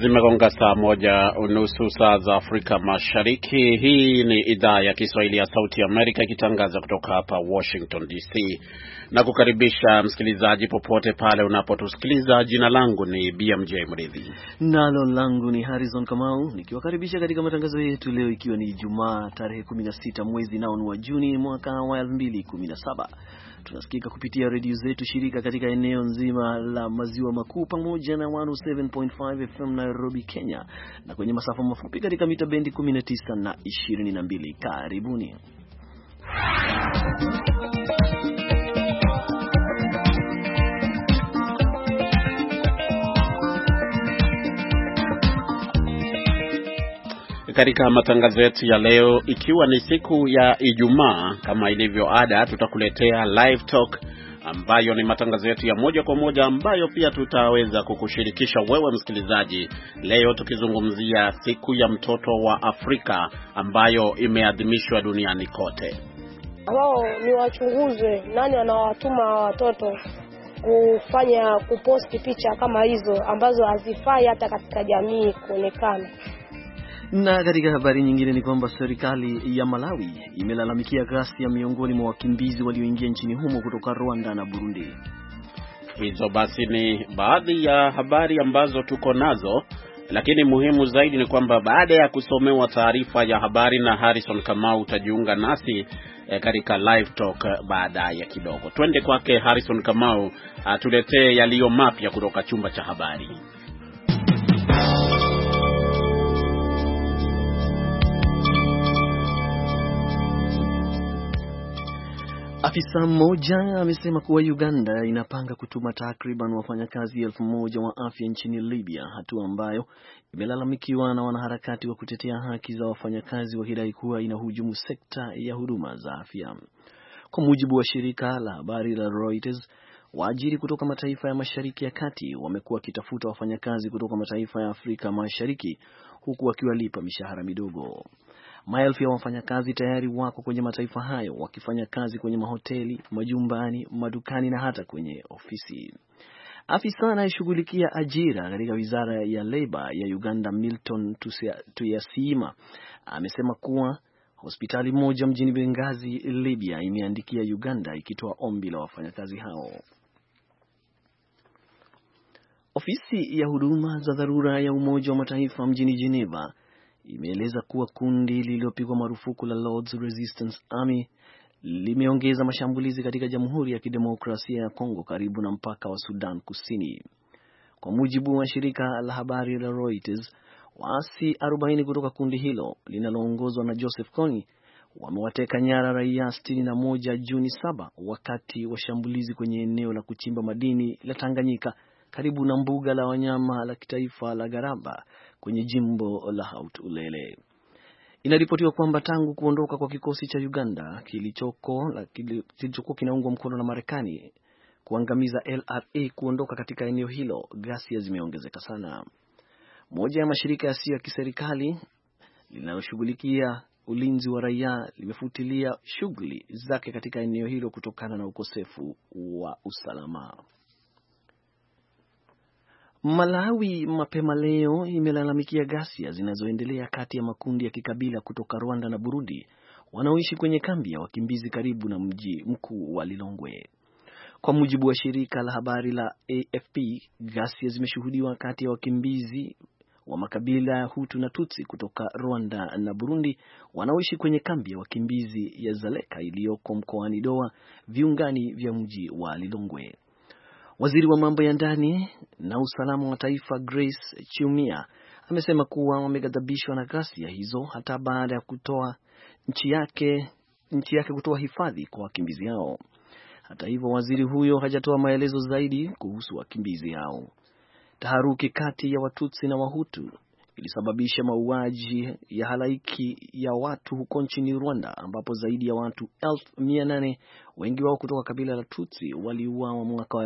Zimegonga saa 1:30 saa za Afrika Mashariki. Hii ni idhaa ya Kiswahili ya Sauti Amerika ikitangaza kutoka hapa Washington DC. Na kukaribisha msikilizaji popote pale unapotusikiliza. Jina langu ni BMJ Mridhi. Nalo langu ni Harrison Kamau, nikiwakaribisha katika matangazo yetu leo ikiwa ni Ijumaa tarehe 16 mwezi nao wa Juni mwaka wa 2017. Tunasikika kupitia redio zetu shirika katika eneo nzima la maziwa makuu pamoja na 107.5 FM Nairobi, Kenya, na kwenye masafa mafupi katika mita bendi 19 na 22. Karibuni. Katika matangazo yetu ya leo, ikiwa ni siku ya Ijumaa, kama ilivyo ada, tutakuletea live talk ambayo ni matangazo yetu ya moja kwa moja ambayo pia tutaweza kukushirikisha wewe msikilizaji. Leo tukizungumzia siku ya mtoto wa Afrika ambayo imeadhimishwa duniani kote. Wao ni wachunguze nani anawatuma watoto kuposti picha kama hizo ambazo hazifai hata katika jamii kuonekana. Na katika habari nyingine ni kwamba serikali ya Malawi imelalamikia ghasia miongoni mwa wakimbizi walioingia nchini humo kutoka Rwanda na Burundi. Hizo basi ni baadhi ya habari ambazo tuko nazo, lakini muhimu zaidi ni kwamba baada ya kusomewa taarifa ya habari na Harrison Kamau, utajiunga nasi katika live talk baadaye kidogo. Twende kwake Harrison Kamau atuletee yaliyo mapya kutoka chumba cha habari. Afisa mmoja amesema kuwa Uganda inapanga kutuma takriban wafanyakazi 1,000 wa afya nchini Libya, hatua ambayo imelalamikiwa na wanaharakati wa kutetea haki za wafanyakazi wakidai kuwa inahujumu sekta ya huduma za afya. Kwa mujibu wa shirika la habari la Reuters, waajiri kutoka mataifa ya Mashariki ya Kati wamekuwa wakitafuta wafanyakazi kutoka mataifa ya Afrika Mashariki huku wakiwalipa mishahara midogo. Maelfu ya wafanyakazi tayari wako kwenye mataifa hayo wakifanya kazi kwenye mahoteli, majumbani, madukani na hata kwenye ofisi. Afisa anayeshughulikia ajira katika wizara ya Labor ya Uganda, Milton Tuyasima, amesema kuwa hospitali moja mjini Benghazi, Libya, imeandikia Uganda ikitoa ombi la wafanyakazi hao. Ofisi ya huduma za dharura ya Umoja wa Mataifa mjini Geneva imeeleza kuwa kundi lililopigwa marufuku la Lord's Resistance Army limeongeza mashambulizi katika Jamhuri ya Kidemokrasia ya Kongo karibu na mpaka wa Sudan Kusini. Kwa mujibu wa shirika la habari la Reuters, waasi 40 kutoka kundi hilo linaloongozwa na Joseph Kony wamewateka nyara raia 61 Juni 7 wakati wa shambulizi kwenye eneo la kuchimba madini la Tanganyika karibu na mbuga la wanyama la kitaifa la Garamba kwenye jimbo la Haut-Ulele. Inaripotiwa kwamba tangu kuondoka kwa kikosi cha Uganda kilichokuwa kinaungwa mkono na Marekani kuangamiza LRA kuondoka katika eneo hilo, ghasia zimeongezeka sana. Moja ya mashirika yasiyo ya kiserikali linaloshughulikia ulinzi wa raia limefutilia shughuli zake katika eneo hilo kutokana na ukosefu wa usalama. Malawi mapema leo imelalamikia ghasia zinazoendelea kati ya makundi ya kikabila kutoka Rwanda na Burundi wanaoishi kwenye kambi ya wakimbizi karibu na mji mkuu wa Lilongwe. Kwa mujibu wa shirika la habari la AFP, ghasia zimeshuhudiwa kati ya wakimbizi wa makabila ya Hutu na Tutsi kutoka Rwanda na Burundi wanaoishi kwenye kambi ya wakimbizi ya Zaleka iliyoko mkoani Doa, viungani vya mji wa Lilongwe. Waziri wa mambo ya ndani na usalama wa taifa Grace Chiumia amesema kuwa wameghadhabishwa na ghasia hizo hata baada ya kutoa nchi yake kutoa hifadhi kwa wakimbizi hao. Hata hivyo, waziri huyo hajatoa maelezo zaidi kuhusu wakimbizi hao. Taharuki kati ya Watutsi na Wahutu ilisababisha mauaji ya halaiki ya watu huko nchini Rwanda, ambapo zaidi ya watu 1,800, wengi wao kutoka kabila la Tutsi, waliuawa mwaka wa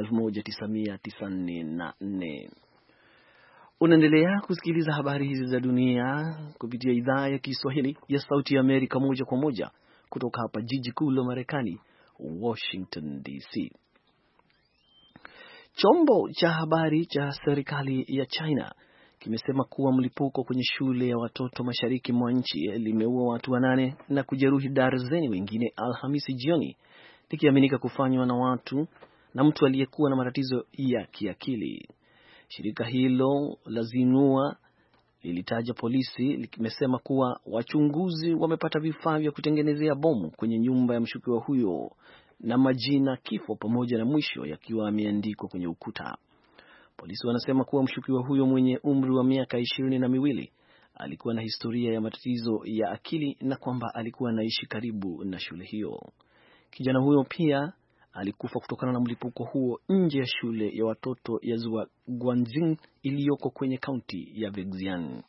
1994. Unaendelea kusikiliza habari hizi za dunia kupitia idhaa ya Kiswahili ya Sauti ya Amerika moja kwa moja kutoka hapa jiji kuu la Marekani, Washington DC. Chombo cha habari cha serikali ya China kimesema kuwa mlipuko kwenye shule ya watoto mashariki mwa nchi limeua watu 8 na kujeruhi darzeni wengine Alhamisi jioni, likiaminika kufanywa na mtu aliyekuwa na matatizo ya kiakili. Shirika hilo la Xinhua lilitaja polisi likimesema kuwa wachunguzi wamepata vifaa vya kutengenezea bomu kwenye nyumba ya mshukiwa huyo na majina, kifo pamoja na mwisho yakiwa yameandikwa kwenye ukuta. Polisi wanasema kuwa mshukiwa huyo mwenye umri wa miaka 22 alikuwa na historia ya matatizo ya akili na kwamba alikuwa anaishi karibu na shule hiyo. Kijana huyo pia alikufa kutokana na mlipuko huo nje ya shule ya watoto ya Guanjing iliyoko kwenye kaunti ya Zhejiang.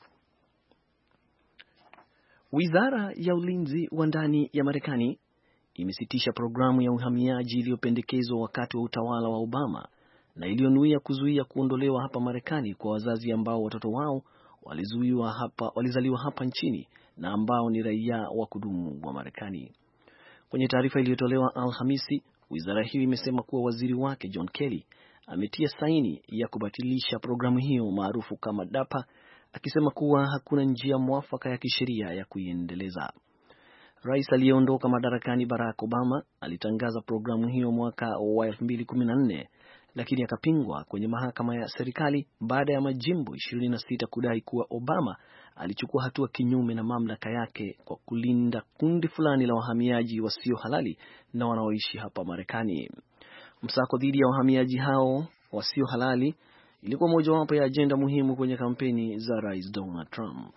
Wizara ya ulinzi wa ndani ya Marekani imesitisha programu ya uhamiaji iliyopendekezwa wakati wa utawala wa Obama na iliyonuia kuzuia kuondolewa hapa Marekani kwa wazazi ambao watoto wao walizaliwa hapa nchini na ambao ni raia wa kudumu wa Marekani. Kwenye taarifa iliyotolewa Alhamisi, wizara hiyo imesema kuwa waziri wake John Kelly ametia saini ya kubatilisha programu hiyo maarufu kama DAPA, akisema kuwa hakuna njia mwafaka ya kisheria ya kuiendeleza. Rais aliyeondoka madarakani Barack Obama alitangaza programu hiyo mwaka wa 2014, lakini akapingwa kwenye mahakama ya serikali baada ya majimbo 26 kudai kuwa Obama alichukua hatua kinyume na mamlaka yake kwa kulinda kundi fulani la wahamiaji wasio halali na wanaoishi hapa Marekani. Msako dhidi ya wahamiaji hao wasio halali ilikuwa mojawapo ya ajenda muhimu kwenye kampeni za Rais Donald Trump.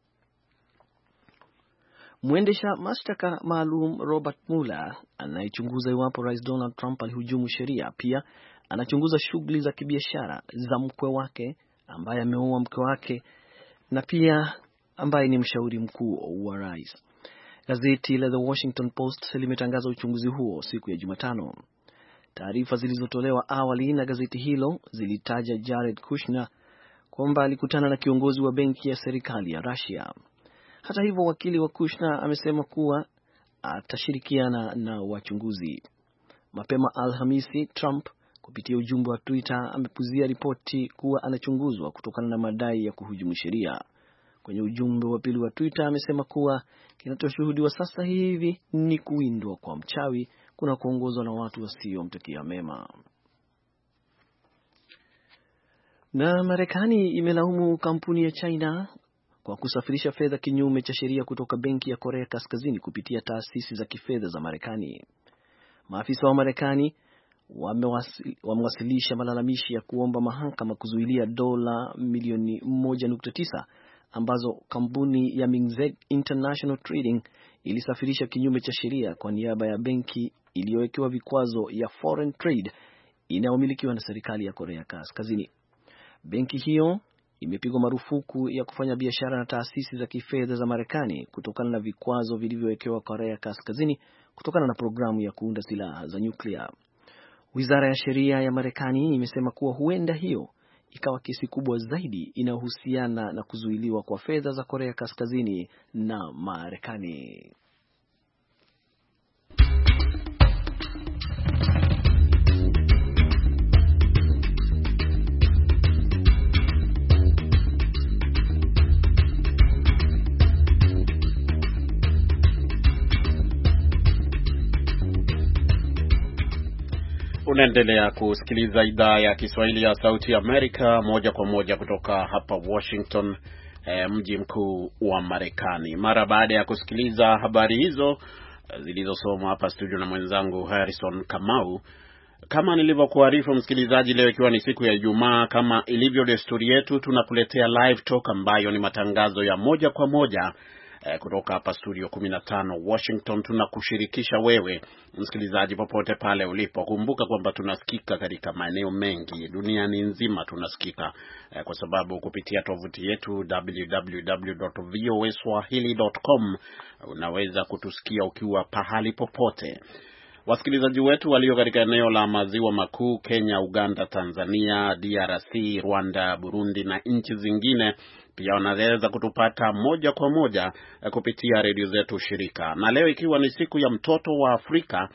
Mwendesha mashtaka maalum Robert Mueller anayechunguza iwapo Rais Donald Trump alihujumu sheria pia anachunguza shughuli za kibiashara za mkwe wake ambaye ameoa mke wake na pia ambaye ni mshauri mkuu wa rais. Gazeti la The Washington Post limetangaza uchunguzi huo siku ya Jumatano. Taarifa zilizotolewa awali na gazeti hilo zilitaja Jared Kushner kwamba alikutana na kiongozi wa benki ya serikali ya Russia. Hata hivyo, wakili wa Kushner amesema kuwa atashirikiana na wachunguzi. Mapema Alhamisi, Trump kupitia ujumbe wa Twitter amepuzia ripoti kuwa anachunguzwa kutokana na madai ya kuhujumu sheria. Kwenye ujumbe wa pili wa Twitter amesema kuwa kinachoshuhudiwa sasa hivi ni kuwindwa kwa mchawi kuna kuongozwa na watu wasiomtakia mema. Na Marekani imelaumu kampuni ya China kwa kusafirisha fedha kinyume cha sheria kutoka benki ya Korea Kaskazini kupitia taasisi za kifedha za Marekani. Maafisa wa Marekani wamewasilisha malalamishi ya kuomba mahakama kuzuilia dola milioni 1.9 ambazo kampuni ya Mingzeg International Trading ilisafirisha kinyume cha sheria kwa niaba ya benki iliyowekewa vikwazo ya Foreign Trade inayomilikiwa na serikali ya Korea Kaskazini. Benki hiyo imepigwa marufuku ya kufanya biashara na taasisi za kifedha za Marekani kutokana na vikwazo vilivyowekewa Korea Kaskazini kutokana na programu ya kuunda silaha za nyuklia. Wizara ya Sheria ya Marekani imesema kuwa huenda hiyo ikawa kesi kubwa zaidi inayohusiana na kuzuiliwa kwa fedha za Korea Kaskazini na Marekani. Unaendelea kusikiliza idhaa ya Kiswahili ya Sauti ya Amerika moja kwa moja kutoka hapa Washington, mji mkuu wa Marekani. Mara baada ya kusikiliza habari hizo zilizosomwa hapa studio na mwenzangu Harrison Kamau, kama nilivyokuarifu msikilizaji, leo ikiwa ni siku ya Ijumaa, kama ilivyo desturi yetu, tunakuletea live talk ambayo ni matangazo ya moja kwa moja kutoka hapa studio 15 Washington. Tunakushirikisha wewe msikilizaji popote pale ulipo. Kumbuka kwamba tunasikika katika maeneo mengi duniani nzima, tunasikika kwa sababu kupitia tovuti yetu www.voaswahili.com unaweza kutusikia ukiwa pahali popote. Wasikilizaji wetu walio katika eneo la maziwa makuu, Kenya, Uganda, Tanzania, DRC, Rwanda, Burundi na nchi zingine pia wanaweza kutupata moja kwa moja kupitia redio zetu shirika. Na leo ikiwa ni siku ya mtoto wa Afrika,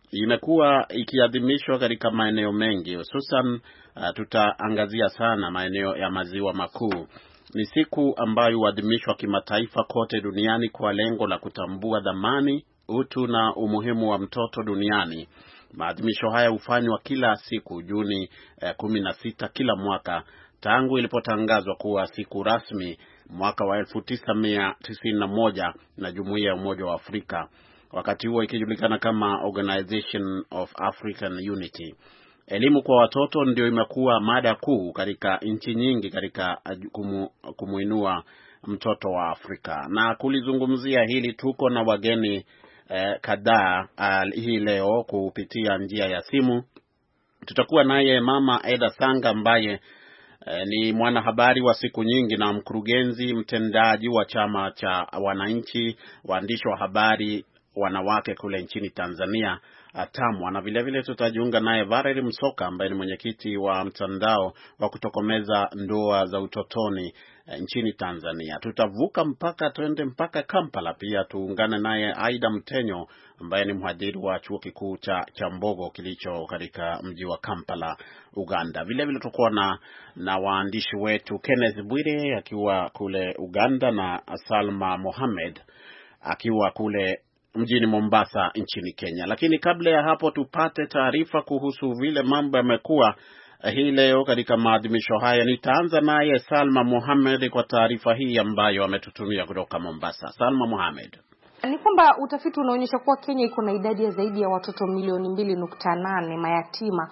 imekuwa ikiadhimishwa katika maeneo mengi, hususan tutaangazia sana maeneo ya maziwa makuu. Ni siku ambayo huadhimishwa kimataifa kote duniani kwa lengo la kutambua dhamani, utu na umuhimu wa mtoto duniani. Maadhimisho haya hufanywa kila siku Juni 16 kila mwaka tangu ilipotangazwa kuwa siku rasmi mwaka wa 1991 na Jumuiya ya Umoja wa Afrika, wakati huo ikijulikana kama Organization of African Unity. Elimu kwa watoto ndio imekuwa mada kuu katika nchi nyingi katika kumuinua mtoto wa Afrika. Na kulizungumzia hili tuko na wageni kadhaa hii leo kupitia njia ya simu. Tutakuwa naye Mama Eda Sanga ambaye ni mwanahabari wa siku nyingi na mkurugenzi mtendaji wa chama cha wananchi waandishi wa habari wanawake kule nchini Tanzania, TAMWA. Na vile vile tutajiunga naye Valerie Msoka ambaye ni mwenyekiti wa mtandao wa kutokomeza ndoa za utotoni nchini Tanzania. Tutavuka mpaka twende mpaka Kampala pia tuungane naye Aida Mtenyo ambaye ni mhadhiri wa chuo kikuu cha Mbogo kilicho katika mji wa Kampala, Uganda. Vile vile tutakuwa na waandishi wetu Kenneth Bwire akiwa kule Uganda na Salma Mohamed akiwa kule mjini Mombasa nchini Kenya. Lakini kabla ya hapo tupate taarifa kuhusu vile mambo yamekuwa hii leo katika maadhimisho haya. Nitaanza naye Salma Mohamed kwa taarifa hii ambayo ametutumia kutoka Mombasa. Salma Mohamed. Ni kwamba utafiti unaonyesha kuwa Kenya iko na idadi ya zaidi ya watoto milioni 2.8 mayatima,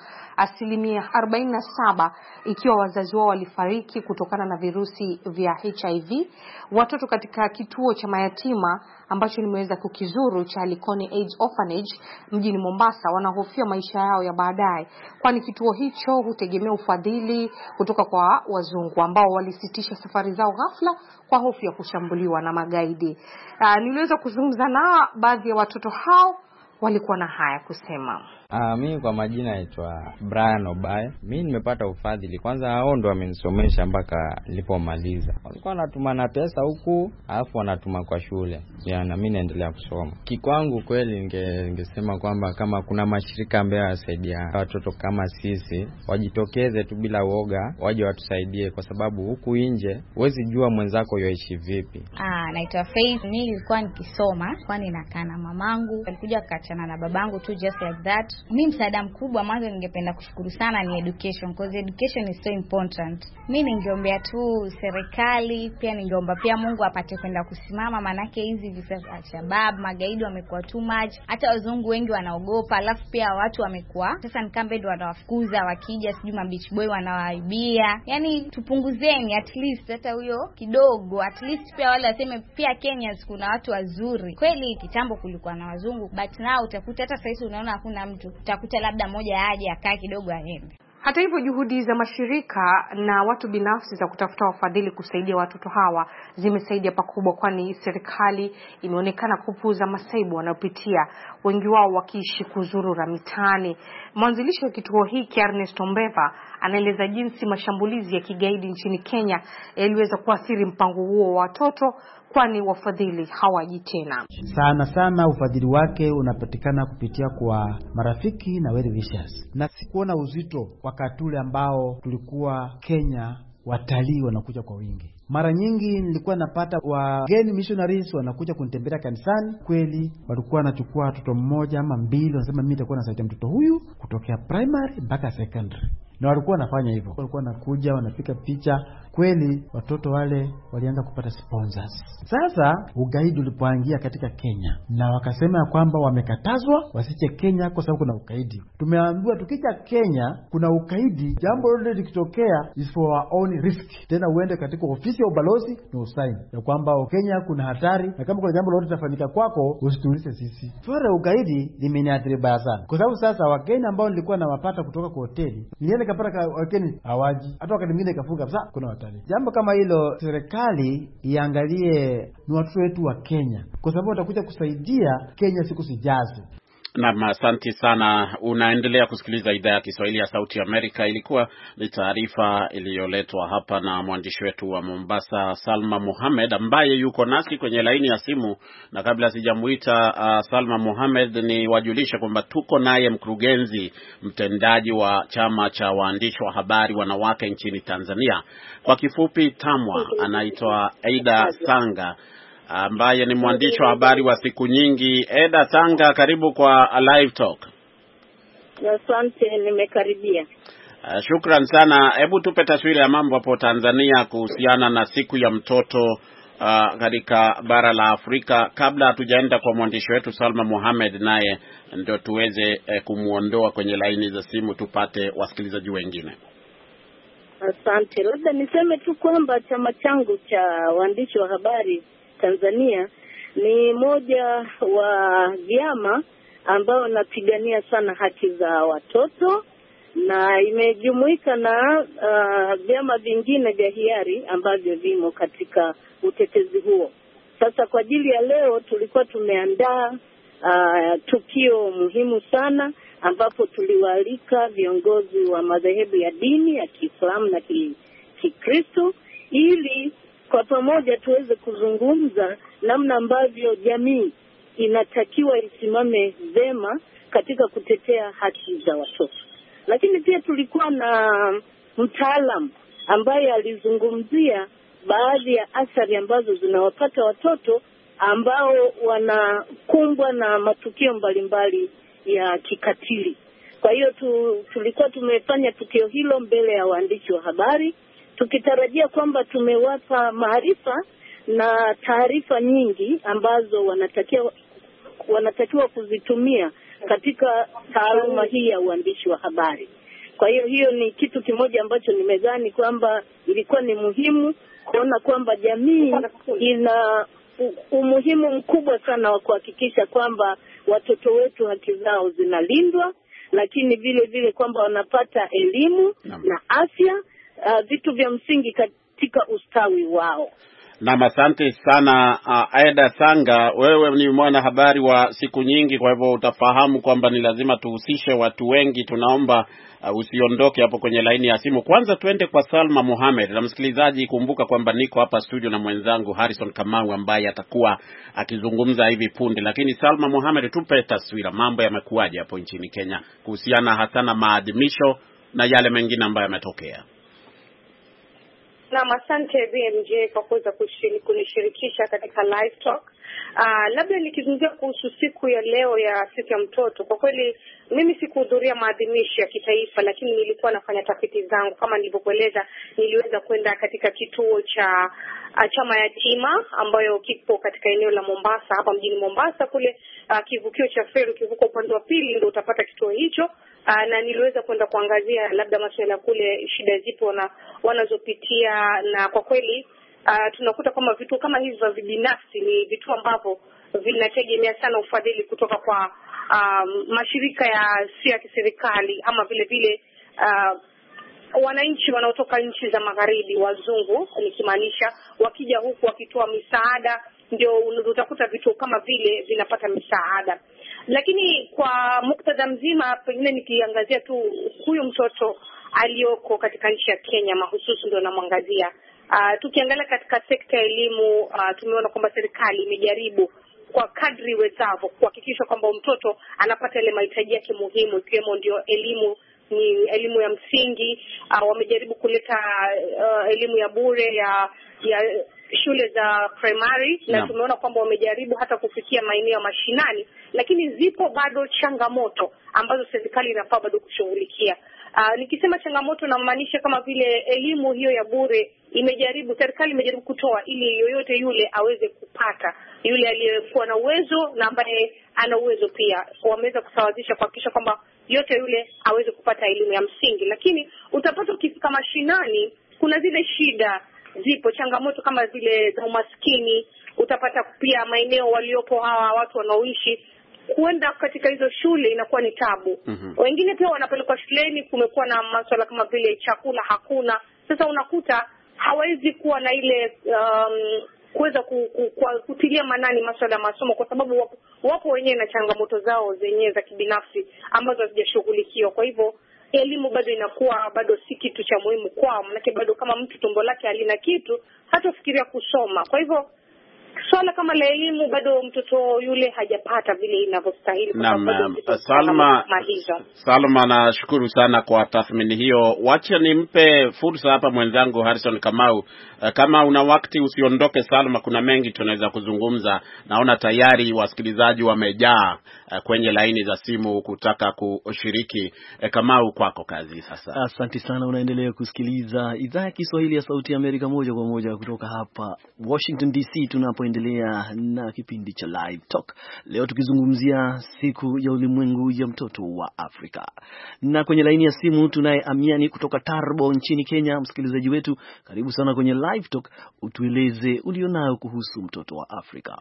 47% ikiwa wazazi wao walifariki kutokana na virusi vya HIV. Watoto katika kituo cha mayatima ambacho nimeweza kukizuru cha Likoni Age Orphanage mjini Mombasa wanahofia maisha yao ya baadaye, kwani kituo hicho hutegemea ufadhili kutoka kwa wazungu ambao walisitisha safari zao ghafla kwa hofu ya kushambuliwa na magaidi. Niliweza kuzungumza na baadhi ya watoto hao, walikuwa na haya kusema. Mimi kwa majina naitwa Brian Obaye. Mimi nimepata ufadhili. Kwanza hao ndo wamenisomesha mpaka nilipomaliza. Walikuwa wanatuma na pesa huku, alafu wanatuma kwa shule. Na mimi naendelea kusoma. Kikwangu kweli ningesema kwamba kama kuna mashirika ambayo yanasaidia watoto kama sisi, wajitokeze tu bila uoga, waje watusaidie kwa sababu huku nje huwezi jua mwenzako yoishi vipi. Naitwa Faith. Mimi nilikuwa nikisoma, kwani nakaa na mamangu. Alikuja akaachana na babangu tu just like that. Mimi msaada mkubwa mwanzo ningependa kushukuru sana ni education, because education is so important. Mimi ningeombea tu serikali, pia ningeomba pia Mungu apate kwenda kusimama, manake hizi visa vya Shabab, magaidi wamekuwa too much. Hata wazungu wengi wanaogopa, alafu pia watu wamekuwa sasa nikambe ndo wanawafukuza wakija, sijui beach boy wanawaibia. Yaani tupunguzeni at least hata huyo kidogo, at least pia wale waseme pia Kenya kuna watu wazuri. Kweli kitambo kulikuwa na wazungu, but now utakuta hata sasa unaona hakuna mtu, utakuta labda mmoja aje akae kidogo aende. Hata hivyo juhudi za mashirika na watu binafsi za kutafuta wafadhili kusaidia watoto hawa zimesaidia pakubwa, kwani serikali imeonekana kupuuza masaibu wanayopitia, wengi wao wakiishi kuzurura mitaani. Mwanzilishi wa kituo hiki Ernest Ombeva anaeleza jinsi mashambulizi ya kigaidi nchini Kenya yaliweza kuathiri mpango huo wa watoto, kwani wafadhili hawaji tena. Sana ufadhili wake unapatikana kupitia kwa marafiki na well wishers. Na sikuona uzito wakati ule ambao tulikuwa Kenya watalii wanakuja kwa wingi. Mara nyingi nilikuwa napata wageni missionaries wanakuja kunitembelea kanisani. Kweli walikuwa wanachukua watoto mmoja ama mbili, wanasema mimi nitakuwa nasaidia mtoto huyu kutokea primary mpaka secondary. Na walikuwa wanafanya hivyo. Walikuwa wanakuja wanapika picha. Kweli watoto wale walianza kupata sponsors. Sasa ugaidi ulipoingia katika Kenya na wakasema kwamba wamekatazwa wasije Kenya kwa sababu kuna ugaidi. Tumeambiwa tukija Kenya kuna ugaidi, jambo lolote likitokea is for our own risk. Tena uende katika ofisi ya ubalozi na usaini ya kwamba Kenya kuna hatari, na kama kuna jambo lolote litafanyika kwako usituulize sisi. Swala ugaidi limeniathiri baya sana. Kwa sababu sasa wageni ambao nilikuwa nawapata kutoka kwa hoteli, nilienda kapata wageni hawaji. Hata wakati mwingine ikafunga kabisa kuna watali. Jambo kama hilo serikali iangalie ni watoto wetu wa Kenya, kwa sababu watakuja kusaidia Kenya siku zijazo. Naam, asante sana. Unaendelea kusikiliza idhaa ya Kiswahili ya Sauti ya Amerika. Ilikuwa ni taarifa iliyoletwa hapa na mwandishi wetu wa Mombasa, Salma Mohamed, ambaye yuko nasi kwenye laini ya simu. Na kabla sijamuita Salma Mohamed, ni wajulisha kwamba tuko naye mkurugenzi mtendaji wa chama cha waandishi wa habari wanawake nchini Tanzania, kwa kifupi TAMWA, anaitwa Aida Sanga, ambaye ni mwandishi wa habari wa siku nyingi. Eda Sanga, karibu kwa Live Talk. Asante, nimekaribia. Shukran sana. Hebu tupe taswira ya mambo hapo Tanzania kuhusiana na siku ya mtoto katika bara la Afrika, kabla hatujaenda kwa mwandishi wetu Salma Mohamed, naye ndio tuweze kumuondoa kwenye laini za simu tupate wasikilizaji wengine. Asante. Labda niseme tu kwamba chama changu cha waandishi wa habari Tanzania ni moja wa vyama ambao napigania sana haki za watoto, na imejumuika na vyama vingine vya hiari ambavyo vimo katika utetezi huo. Sasa kwa ajili ya leo tulikuwa tumeandaa tukio muhimu sana, ambapo tuliwaalika viongozi wa madhehebu ya dini ya Kiislamu na Kikristo ili kwa pamoja tuweze kuzungumza namna ambavyo jamii inatakiwa isimame vema katika kutetea haki za watoto. Lakini pia tulikuwa na mtaalamu ambaye alizungumzia baadhi ya athari ambazo zinawapata watoto ambao wanakumbwa na matukio mbalimbali ya kikatili. Kwa hiyo tulikuwa tumefanya tukio hilo mbele ya waandishi wa habari, tukitarajia kwamba tumewapa maarifa na taarifa nyingi ambazo wanatakiwa kuzitumia katika taaluma hii ya uandishi wa habari. Kwa hiyo ni kitu kimoja ambacho nimedhani kwamba ilikuwa ni muhimu kuona kwamba jamii ina umuhimu mkubwa sana wa kuhakikisha kwamba watoto wetu haki zao zinalindwa, lakini vile vile kwamba wanapata elimu na afya, vitu vya msingi katika ustawi wao. Na asante sana Aida Sanga, wewe ni mwana habari wa siku nyingi, kwa hivyo utafahamu kwamba ni lazima tuhusishe watu wengi. Tunaomba usiondoke hapo kwenye laini ya simu. Kwanza tuende kwa Salma Mohamed. Na msikilizaji, kumbuka kwamba niko hapa studio na mwenzangu Harrison Kamau ambaye atakuwa akizungumza hivi punde. Lakini Salma Mohamed, tupe taswira, mambo yamekuaje hapo nchini Kenya kuhusiana hasa na maadhimisho na yale mengine ambayo yametokea? Naam, asante BMJ kwa kuweza kunishirikisha katika Live Talk. Labda nikizungumzia kuhusu siku ya leo ya siku ya mtoto, kwa kweli mimi sikuhudhuria maadhimisho ya kitaifa, lakini nilikuwa nafanya tafiti zangu. Kama nilivyokueleza, niliweza kwenda katika kituo cha chama yatima ambayo kipo katika eneo la Mombasa, hapa mjini Mombasa kule, kivukio cha feri, kivuko upande wa pili ndio utapata kituo hicho. Na niliweza kwenda kuangazia labda masuala kule, shida zipo na wanazopitia, na kwa kweli tunakuta kama vitu kama hivi vya binafsi ni vitu ambavyo vinategemea sana ufadhili kutoka kwa mashirika ya si ya kiserikali, ama vile vile wananchi wanaotoka nchi za magharibi, wazungu nikimaanisha, wakija huku wakitoa misaada, ndio utakuta vitu kama vile vinapata misaada. Lakini kwa muktadha mzima, pengine nikiangazia tu huyu mtoto aliyoko katika nchi ya Kenya mahususi ndio namwangazia. Tukiangalia katika sekta ya elimu, tumeona kwamba serikali imejaribu kwa kadri wezavyo kuhakikisha kwamba mtoto anapata ile mahitaji yake muhimu, ikiwemo ndio elimu ya msingi. Wamejaribu kuleta elimu ya bure ya shule za primary, na tumeona kwamba wamejaribu hata kufikia maeneo ya mashinani, lakini zipo bado changamoto ambazo serikali inafaa bado kushughulikia. Nikisema changamoto namaanisha kama vile elimu hiyo ya bure serikali imejaribu kutoa ili yoyote yule aweze kupata, yule aliyekuwa na uwezo na ambaye ana uwezo pia. Wameweza kusawazisha kuhakikisha kwamba yote yule aweze kupata elimu ya msingi, lakini utapata ukifika mashinani kuna zile shida, zipo changamoto kama zile za umaskini. Utapata pia maeneo waliopo hawa watu wanaoishi kuenda katika hizo shule inakuwa ni tabu. Wengine pia wanapelekwa shuleni, kumekuwa na masuala kama vile chakula hakuna. Sasa unakuta hawezi kuwa na ile kuweza kutilia manani masuala ya masomo, kwa sababu wapo wenyewe na changamoto zao zenyewe za kibinafsi ambazo hazijashughulikiwa. Kwa hivyo elimu bado inakuwa bado si kitu cha muhimu kwao, manake bado kama mtu tumbo lake halina kitu hatafikiria kusoma. Kwa hivyo swala kama la elimu bado mtoto yule hajapata vile inavyostahili. Salma, nashukuru sana kwa tathmini hiyo. Wacha nimpe fursa hapa mwenzangu Harrison Kamau. Kama una wakati usiondoke Salma, kuna mengi tunaweza kuzungumza. Naona tayari wasikilizaji wamejaa kwenye laini za simu kutaka kushiriki. Kamau, kwako kazi sasa. Asante sana, unaendelea kusikiliza idhaa ya Kiswahili ya Sauti ya Amerika moja kwa moja kutoka hapa Washington DC, tunapoendelea na kipindi cha Live Talk. Leo tukizungumzia siku ya ulimwengu ya mtoto wa Afrika. Na kwenye laini ya simu tunaye Amiani kutoka Tarbo nchini Kenya. Msikilizaji wetu, karibu sana kwenye Live Talk, utueleze ulionayo kuhusu mtoto wa Afrika.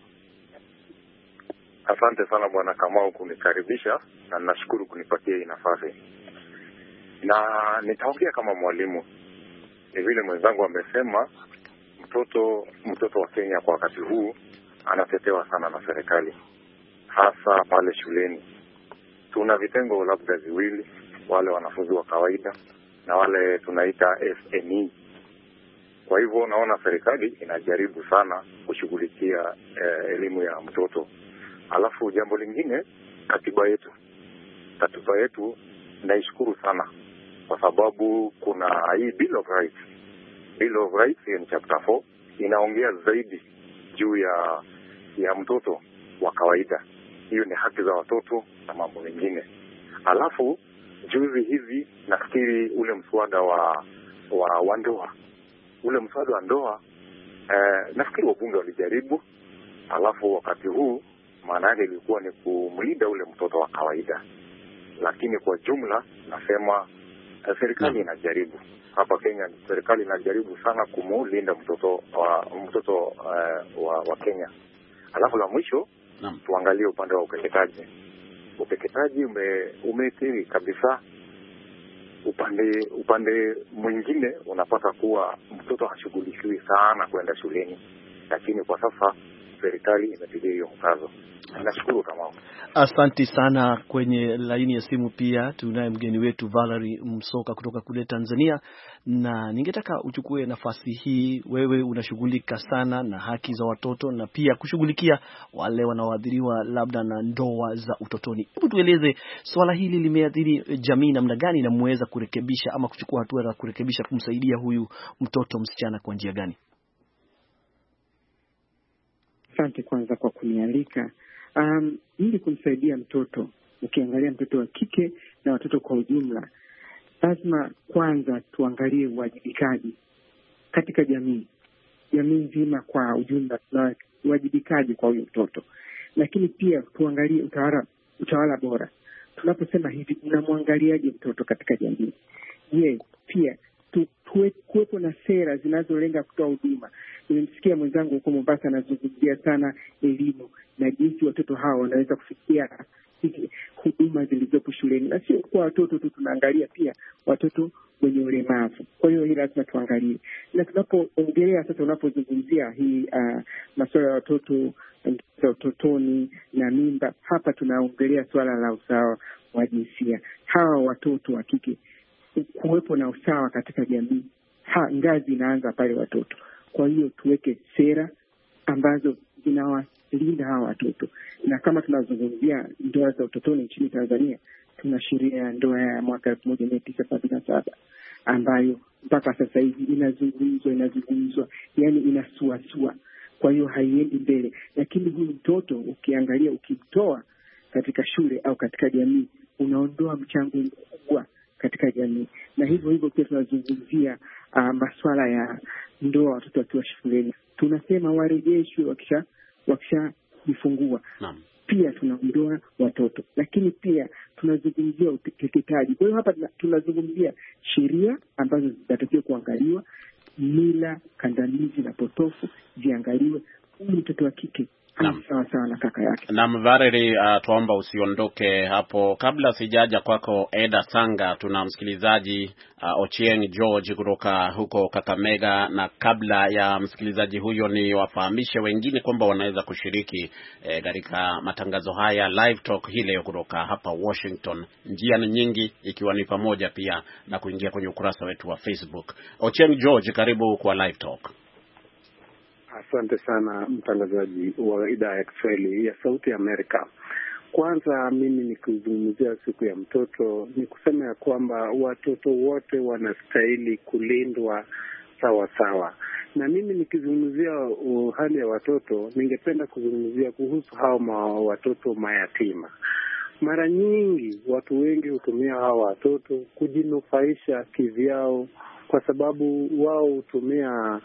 Asante sana Bwana Kamau kunikaribisha, na nashukuru kunipatia hii nafasi. Na nitaongea kama mwalimu. Ni vile mwenzangu amesema, mtoto wa Kenya kwa wakati huu anatetewa sana na serikali, hasa pale shuleni. Tuna vitengo labda viwili, wale wanafunzi wa kawaida na wale tunaita SME. Kwa hivyo naona serikali inajaribu sana kushughulikia elimu ya mtoto. Alafu jambo lingine, katiba yetu naishukuru sana, kwa sababu kuna hii Bill of Rights in chapter 4 inaongea zaidi juu ya mtoto wa kawaida. Hiyo ni haki za watoto na mambo mengine. Alafu juzi hivi nafikiri ule mswada wa ndoa, ule mswada wa ndoa nafikiri wabunge walijaribu. Alafu wakati huu maana yake ilikuwa ni kumlinda ule mtoto wa kawaida, lakini kwa jumla nasema serikali inajaribu hapa Kenya. Serikali inajaribu sana kumulinda mtoto wa Kenya. Alafu la mwisho, tuangalie upande wa ukeketaji umekiri kabisa. Upande mwingine unapata kuwa mtoto hashughulikiwi sana kwenda shuleni, lakini kwa sasa serikali imetilia hiyo mkazo. Nashukuru kama. Asante sana. Kwenye laini ya simu pia tunaye mgeni wetu Valerie Msoka kutoka kule Tanzania, na ningetaka uchukue nafasi hii. Wewe unashughulika sana na haki za watoto na pia kushughulikia wale wanaoathiriwa labda na ndoa za utotoni. Hebu tueleze swala hili limeathiri jamii namna gani, na mweza kurekebisha ama kuchukua hatua za kurekebisha kumsaidia huyu mtoto msichana kwa njia gani? Asante kwanza kwa kunialika. Ili kumsaidia mtoto, ukiangalia mtoto wa kike na watoto kwa ujumla, lazima kwanza tuangalie uwajibikaji katika jamii nzima kwa ujumla, na uwajibikaji kwa huyo mtoto. Lakini pia tuangalie utawala bora. Tunaposema hivi, unamwangaliaje mtoto katika jamii? Pia kuwepo na sera zinazolenga kutoa huduma. Nimemsikia mwenzangu huko Mombasa anazungumzia sana elimu na jinsi watoto hao wanaweza kufikia huduma zilizopo shuleni, na sio kwa watoto tu, tunaangalia pia watoto wenye ulemavu. Kwa hiyo hili lazima tuangalie. Na tunapoongelea sasa, unapozungumzia hii masuala ya watoto za utotoni na mimba, hapa tunaongelea swala la usawa wa jinsia. Hawa watoto wa kike, kuwepo na usawa katika jamii, ngazi inaanza pale watoto. Kwa hiyo tuweke sera ambazo zinawalinda hawa watoto. Na kama tunazungumzia ndoa za utotoni nchini Tanzania, tuna sheria ya ndoa ya mwaka 1977 ambayo mpaka sasa hivi inazungumzwa, yani inasuasua. Kwa hiyo haiendi mbele. Lakini huyu mtoto ukiangalia, ukimtoa katika shule au katika jamii, unaondoa mchango mkubwa katika jamii. Na hivyo pia tunazungumzia masuala ya ndoa watoto wakiwa shuleni. Tunasema warejeshwe wakishajifungua. Pia tunaondoa watoto, lakini pia tunazungumzia ukeketaji. Kwa hiyo hapa tunazungumzia sheria ambazo zinatakiwa kuangaliwa, mila kandamizi na potofu ziangaliwe. Huyu mtoto wa kike sawa na kaka yake. Na Valerie, tuomba usiondoke hapo. Kabla sijaja kwako Eda Sanga, tuna msikilizaji Ochieng George kutoka huko Kakamega, na kabla ya msikilizaji huyo ni wafahamishe wengine kwamba wanaweza kushiriki katika matangazo haya Live Talk hii leo kutoka hapa Washington. Njia ni nyingi, ikiwa ni pamoja pia na kuingia kwenye ukurasa wetu wa Facebook. Ochieng George, karibu kwa Live Talk. Asante sana mtangazaji wa idhaa ya Kiswahili ya Sauti ya Amerika. Kwanza mimi nikizungumzia siku ya mtoto, ni kusema ya kwamba watoto wote wanastahili kulindwa sawa sawa. Na mimi nikizungumzia hali ya watoto, ningependa kuzungumzia kuhusu hao watoto mayatima. Mara nyingi watu wengi hutumia hao watoto kujinufaisha kivyao, kwa sababu wao hutumia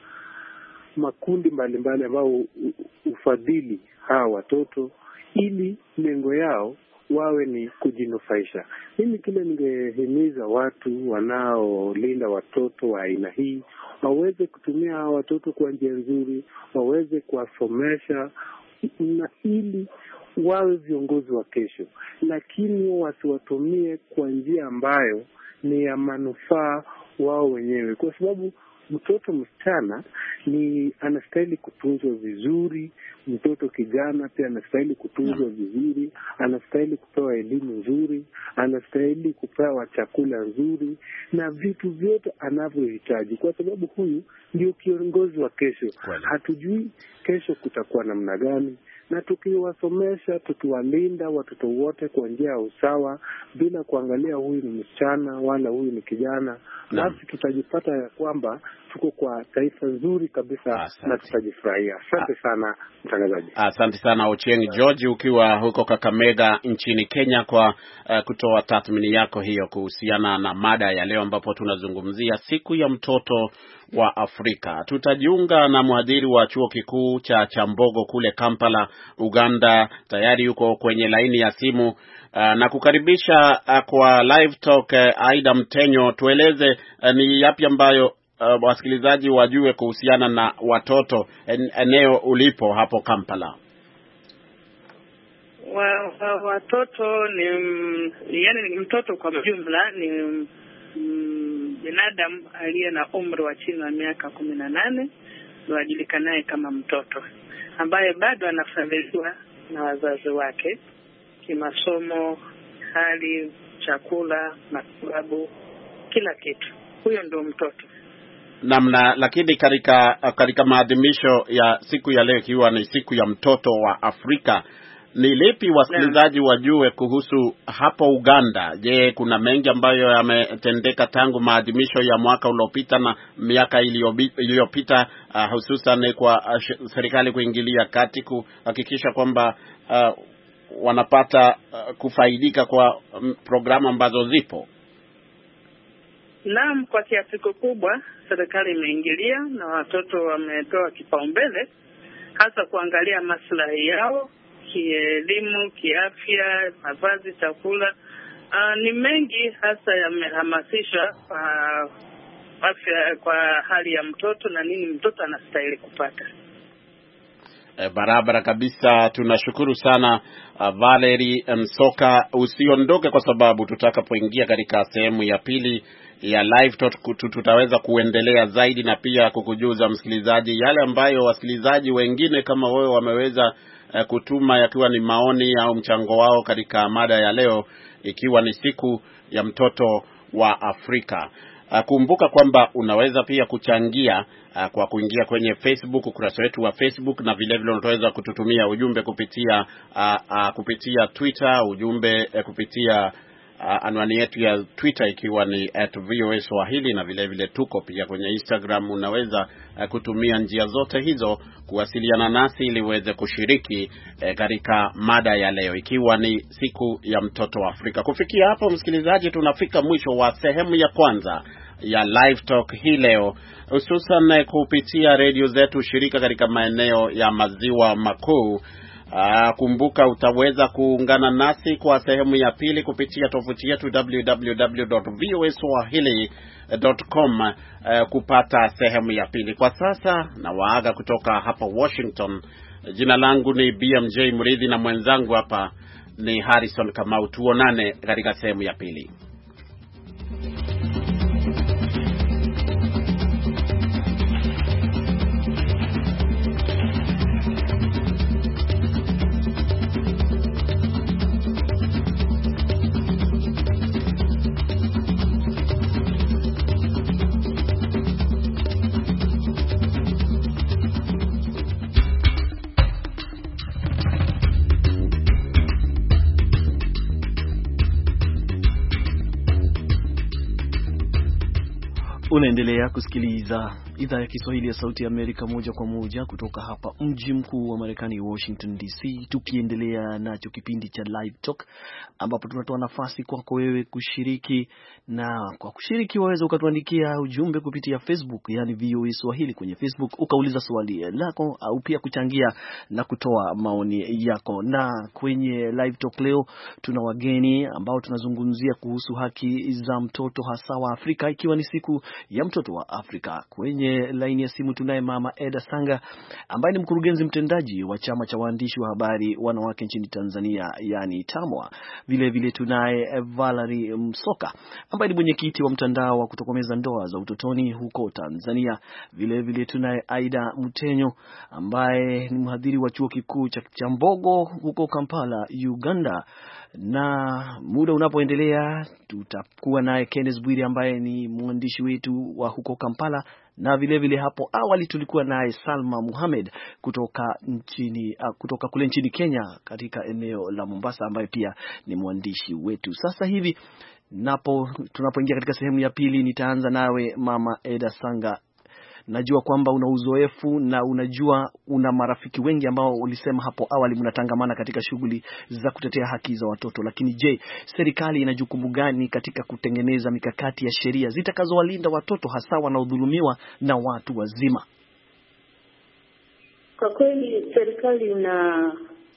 makundi mbalimbali ambao ufadhili hawa watoto ili lengo yao wawe ni kujinufaisha. Mimi kile ningehimiza watu wanaolinda watoto wa aina hii waweze kutumia hawa watoto kwa njia nzuri, waweze kuwasomesha na ili wawe viongozi wa kesho, lakini wasiwatumie kwa njia ambayo ni ya manufaa wao wenyewe, kwa sababu mtoto msichana anastahili kutunzwa vizuri, mtoto kijana pia anastahili kutunzwa vizuri, anastahili kupewa elimu nzuri, anastahili kupewa chakula nzuri na vitu vyote anavyohitaji, kwa sababu huyu ndio kiongozi wa kesho. Hatujui kesho kutakuwa namna gani, na tukiwasomesha, tukiwalinda watoto wote kwa njia ya usawa bila kuangalia huyu ni msichana wala huyu ni kijana, basi tutajipata ya kwamba tuko kwa taifa nzuri kabisa. Na tutajifurahia. Asante sana mtangazaji. Asante sana Ochieng George ukiwa huko Kakamega nchini Kenya kwa kutoa tathmini yako hiyo kuhusiana na mada ya leo, ambapo tunazungumzia siku ya mtoto wa Afrika. Tutajiunga na mhadhiri wa chuo kikuu cha Chambogo kule Kampala, Uganda. Tayari yuko kwenye laini ya simu na kukaribisha kwa Live Talk. Aida Mtenyo, tueleze ni yapi ambayo wasikilizaji wajue kuhusiana na watoto eneo ulipo hapo Kampala. Watoto ni mtoto kwa jumla ni binadamu aliye na umri wa chini wa miaka 18, anajulikanaye kama mtoto, ambaye bado anafadhiliwa na wazazi wake kimasomo, hali, chakula, matibabu, kila kitu. Huyo ndio mtoto. Namna, lakini katika maadhimisho ya siku ya leo, ikiwa ni siku ya mtoto wa Afrika, ni lipi wasikilizaji wajue kuhusu hapo Uganda? Je, kuna mengi ambayo yametendeka tangu maadhimisho ya mwaka uliopita na miaka iliyopita, hususan kwa serikali kuingilia kati kuhakikisha kwamba wanapata kufaidika kwa programu ambazo zipo? Naam, kwa kiasi kikubwa serikali imeingilia na watoto wamepewa kipaumbele, hasa kuangalia maslahi yao kielimu, kiafya, mavazi, chakula. Ni mengi hasa yamehamasishwa afya, kwa hali ya mtoto na nini mtoto anastahili kupata. Barabara kabisa. Tunashukuru sana Valerie Msoka. Usiondoke, kwa sababu tutakapoingia katika sehemu ya pili ya Live Talk tutaweza kuendelea zaidi na pia kukujuza msikilizaji yale ambayo wasikilizaji wengine kama wewe wameweza kutuma, yakiwa ni maoni au mchango wao katika mada ya leo, ikiwa ni siku ya mtoto wa Afrika. Kumbuka kwamba unaweza pia kuchangia kwa kuingia kwenye Facebook, ukurasa wetu wa Facebook, na vile vile unaweza kututumia ujumbe kupitia Twitter, ujumbe kupitia anwani yetu ya Twitter ikiwa ni @VOA Swahili, na vile vile tuko pia kwenye Instagram. Unaweza kutumia njia zote hizo kuwasiliana nasi ili uweze kushiriki katika mada ya leo, ikiwa ni siku ya mtoto wa Afrika. Kufikia hapo, msikilizaji, tunafika mwisho wa sehemu ya kwanza ya Live Talk hii leo, hususan kupitia radio zetu shirika katika maeneo ya maziwa makuu. Kumbuka utaweza kuungana nasi kwa sehemu ya pili kupitia tovuti yetu www.voaswahili voaswahili.com kupata sehemu ya pili. Kwa sasa na waaga kutoka hapa Washington. Jina langu ni BMJ Mridhi na mwenzangu hapa ni Harrison Kamau. Tuonane katika sehemu ya pili. Unaendelea kusikiliza idhaa ya Kiswahili ya Sauti ya Amerika moja kwa moja kutoka hapa mji mkuu wa Marekani, Washington DC, tukiendelea nacho kipindi cha Live Talk ambapo tunatoa nafasi kwako wewe kushiriki, na kwa kushiriki waweza ukatuandikia ujumbe kupitia Facebook, yani VOA Swahili kwenye Facebook, ukauliza swali lako au pia kuchangia na kutoa maoni yako. Na kwenye Live Talk leo tuna wageni ambao tunazungumzia kuhusu haki za mtoto hasa wa Afrika, ikiwa ni siku ya mtoto wa Afrika. Kwenye laini ya simu tunaye Mama Eda Sanga ambaye ni mkurugenzi mtendaji wa chama cha waandishi wa habari wanawake nchini Tanzania, yani TAMWA. Vile vile tunaye Valerie Msoka ambaye ni mwenyekiti wa mtandao wa kutokomeza ndoa za utotoni huko Tanzania. Vile vile tunaye Aida Mutenyo ambaye ni mhadhiri wa chuo kikuu cha Chambogo huko Kampala, Uganda. Na muda unapoendelea tutakuwa naye Kenneth Bwire ambaye ni mwandishi wetu wa huko Kampala, na vile vile hapo awali tulikuwa naye Salma Muhammad kutoka kule nchini Kenya katika eneo la Mombasa, ambaye pia ni mwandishi wetu. Sasa hivi tunapoingia katika sehemu ya pili, nitaanza nawe Mama Eda Sanga. Najua kwamba una uzoefu na unajua una marafiki wengi ambao ulisema hapo awali mnatangamana katika shughuli za kutetea haki za watoto. Lakini je, serikali ina jukumu gani katika kutengeneza mikakati ya sheria zitakazowalinda watoto hasa wanaodhulumiwa na watu wazima? Kwa kweli serikali ina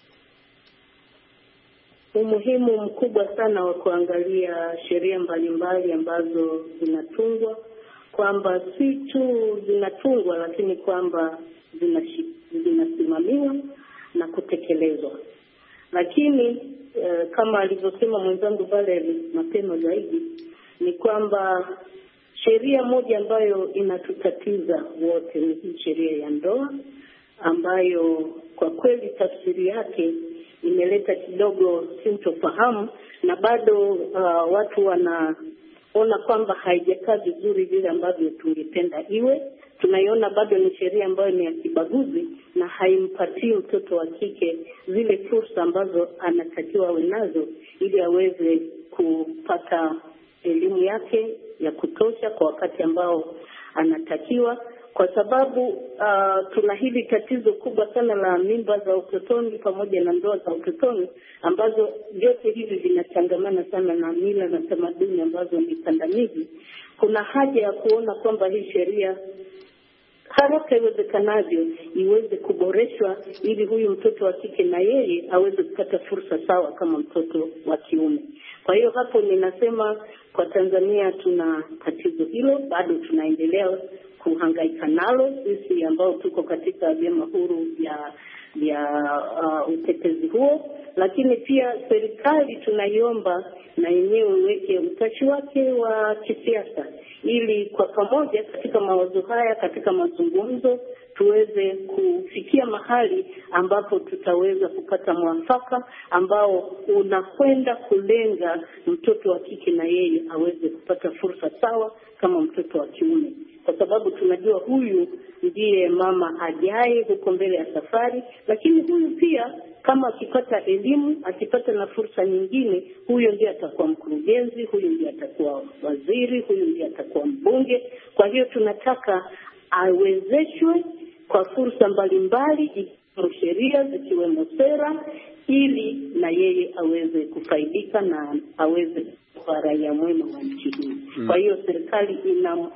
umuhimu mkubwa sana wa kuangalia sheria mbalimbali ambazo zinatungwa, kwamba si tu zinatungwa lakini kwamba zinasimamiwa na kutekelezwa. Lakini kama alivyosema mwenzangu pale mapema zaidi, ni kwamba sheria moja ambayo inatutatiza wote ni hii sheria ya ndoa, ambayo kwa kweli tafsiri yake imeleta kidogo sintofahamu, na bado watu ona kwamba haijakaa vizuri vile ambavyo tungependa iwe. Tunaiona bado ni sheria ambayo ni ya kibaguzi na haimpatii mtoto wa kike zile fursa ambazo anatakiwa awe nazo ili aweze kupata elimu yake ya kutosha kwa wakati ambao anatakiwa, kwa sababu tuna hili tatizo kubwa sana la mimba za utotoni pamoja na ndoa za utotoni, ambazo vyote hivi vinachangamana sana na mila na tamaduni ambazo ni kandamizi. Kuna haja ya kuona kwamba hii sheria haraka iwezekanavyo iweze kuboreshwa ili huyu mtoto wa kike na yeye aweze kupata fursa sawa kama mtoto wa kiume. Kwa hiyo hapo ninasema kwa Tanzania tuna tatizo hilo, bado tunaendelea kuhangaika nalo sisi ambao tuko katika vyama huru vya utetezi huo. Lakini pia serikali tunaiomba na yenyewe iweke utashi wake wa kisiasa, ili kwa pamoja katika mawazo haya, katika mazungumzo, tuweze kufikia mahali ambapo tutaweza kupata mwafaka ambao unakwenda kulenga mtoto wa kike na yeye aweze kupata fursa sawa kama mtoto wa kiume, kwa sababu tunajua huyu ndiye mama ajaye huko mbele ya safari. Lakini huyu pia kama akipata elimu, akipata na fursa nyingine, huyo ndiye atakuwa mkurugenzi, huyo ndiye atakuwa waziri, huyo ndiye atakuwa mbunge. Kwa hiyo tunataka awezeshwe kwa fursa mbalimbali, ikiwemo sheria, zikiwemo sera, ili na yeye aweze kufaidika na aweze kuwa raia mwema wa nchi hii. Kwa hiyo serikali ina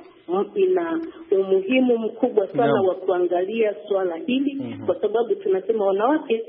umuhimu mkubwa sana wa kuangalia swala hili, kwa sababu tunasema wanawake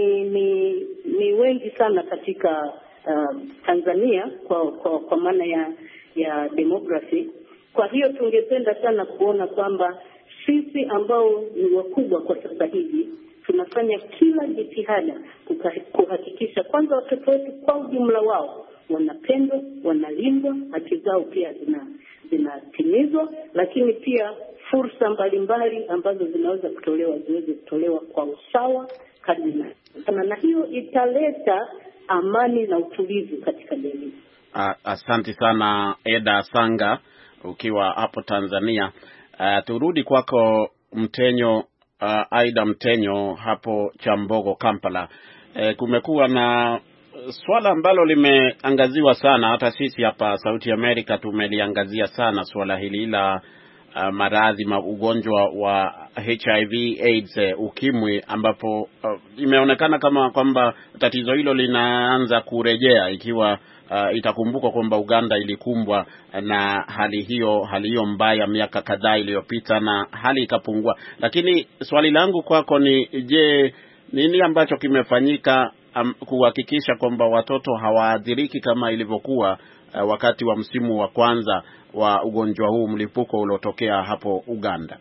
ni wengi sana katika Tanzania kwa maana ya demography, Kwa hiyo tungependa sana kuona kwamba sisi ambao ni wakubwa kwa sasa hivi tunafanya kila jitihada kuhakikisha kwanza watoto wetu kwa ujumla wao wanapendwa, wanalindwa, haki zao pia zinatimizwa, lakini pia fursa mbalimbali ambazo zinaweza kutolewa ziweze kutolewa kwa usawa kadri na hiyo italeta amani na utulivu katika jamii. Asante sana Eda Sanga ukiwa hapo Tanzania. Turudi kwako Mtenyo, Aida Mtenyo hapo Chambogo, Kampala. Kumekuwa na swala ambalo limeangaziwa sana, hata sisi hapa Sauti Amerika tumeliangazia sana swala hili la maradhi ugonjwa wa HIV AIDS ukimwi, ambapo imeonekana kama kwamba tatizo hilo linaanza kurejea, ikiwa itakumbuka kwamba Uganda ilikumbwa na hali hiyo mbaya miaka kadhaa iliyopita na hali ikapungua. Lakini swali langu kwako ni je, nini ambacho kimefanyika kuhakikisha kwamba watoto hawaathiriki kama ilivyokuwa wakati wa msimu wa kwanza wa ugonjwa huu, mlipuko uliotokea hapo Uganda?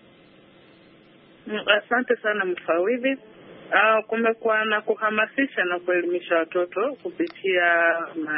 Asante sana mfawidhi. Kumekuwa na kuhamasisha na kuelimisha watoto kupitia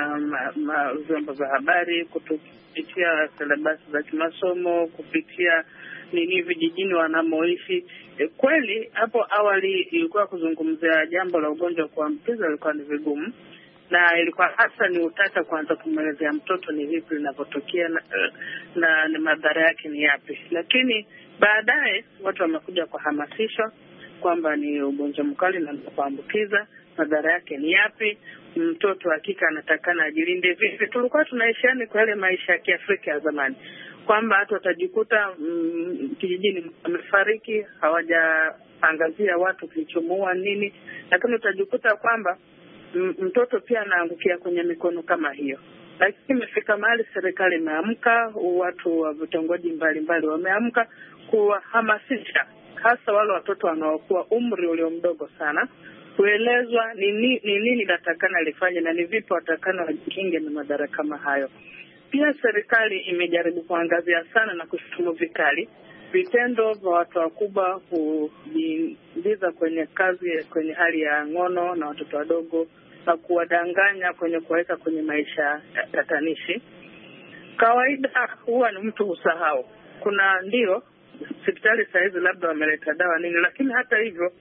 vyombo vya habari, kupitia syllabus za kimasomo, kupitia vijijini wanamoishi. Kweli hapo awali ilikuwa kuzungumzia jambo la ugonjwa wa kuambukiza ilikuwa ni vigumu, na ilikuwa hasa ni utata kwanza kumwelezea mtoto ni vipi linavyotokea na ni madhara yake ni yapi. Lakini baadaye watu wamekuja kuhamasishwa kwamba ni ugonjwa mkali na kuambukiza, madhara yake ni yapi, mtoto hakika anatakana ajilinde vipi. Tulikuwa tunaishiani kwa yale maisha ya Kiafrika ya zamani, kwamba hata watajikuta kijijini amefariki, hawajaangazia watu kilichomuua nini, lakini utajikuta kwamba mtoto pia anaangukia kwenye mikono kama hiyo. Lakini imefika mahali serikali imeamka, watu wa vitongoji mbalimbali wameamka kuhamasisha hasa wale watoto wanaokuwa umri ulio mdogo sana, kuelezwa ni nini natakana lifanye na ni vipi watakana wajikinge na madhara kama hayo. Pia serikali imejaribu kuangazia sana na kushutumu vikali vitendo vya watu wakubwa kujiingiza kwenye kazi, kwenye hali ya ngono na watoto wadogo na kuwadanganya kwenye kuweka kwenye maisha tatanishi. Kawaida huwa ni mtu usahau. Kuna ndio hospitali saizi labda wameleta dawa nini, lakini hata hivyo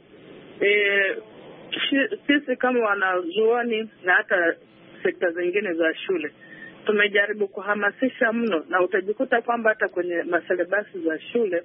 sisi kama wanazuoni na hata sekta zingine za shule tumejaribu kuhamasisha mno, na utajikuta kwamba hata kwenye maselebasi za shule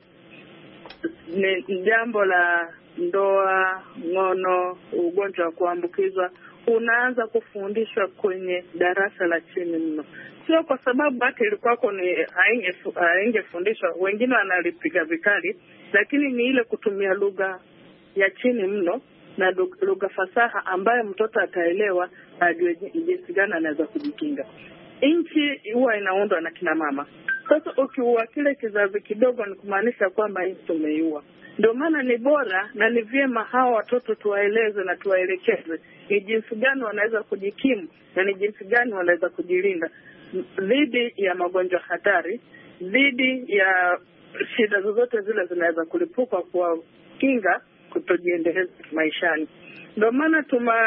ni jambo la ndoa, ngono, ugonjwa wa kuambukizwa unaanza kufundishwa kwenye darasa la chini mno. Sio kwa sababu hata ilikuwako ni haingefundishwa, wengine wanalipiga vikali, lakini ni ile kutumia lugha ya chini mno na lugha fasaha ambayo mtoto ataelewa ajue jinsi gani anaweza kujikinga. Nchi huwa inaundwa na kina mama. Sasa ukiua kile kizazi kidogo ni kumaanisha kwamba nchi tumeiua. Ndio maana ni bora na ni vyema hawa watoto tuwaeleze na tuwaelekeze ni jinsi gani wanaweza kujikimu na ni jinsi gani wanaweza kujilinda dhidi ya magonjwa hatari, dhidi ya shida zozote zile zinaweza kulipuka, kwa kinga kutojiendeleza maishani. Ndio maana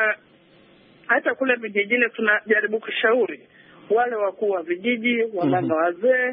hata kule vijijini tunajaribu kushauri wale wakuu wa vijiji, wamama wazee,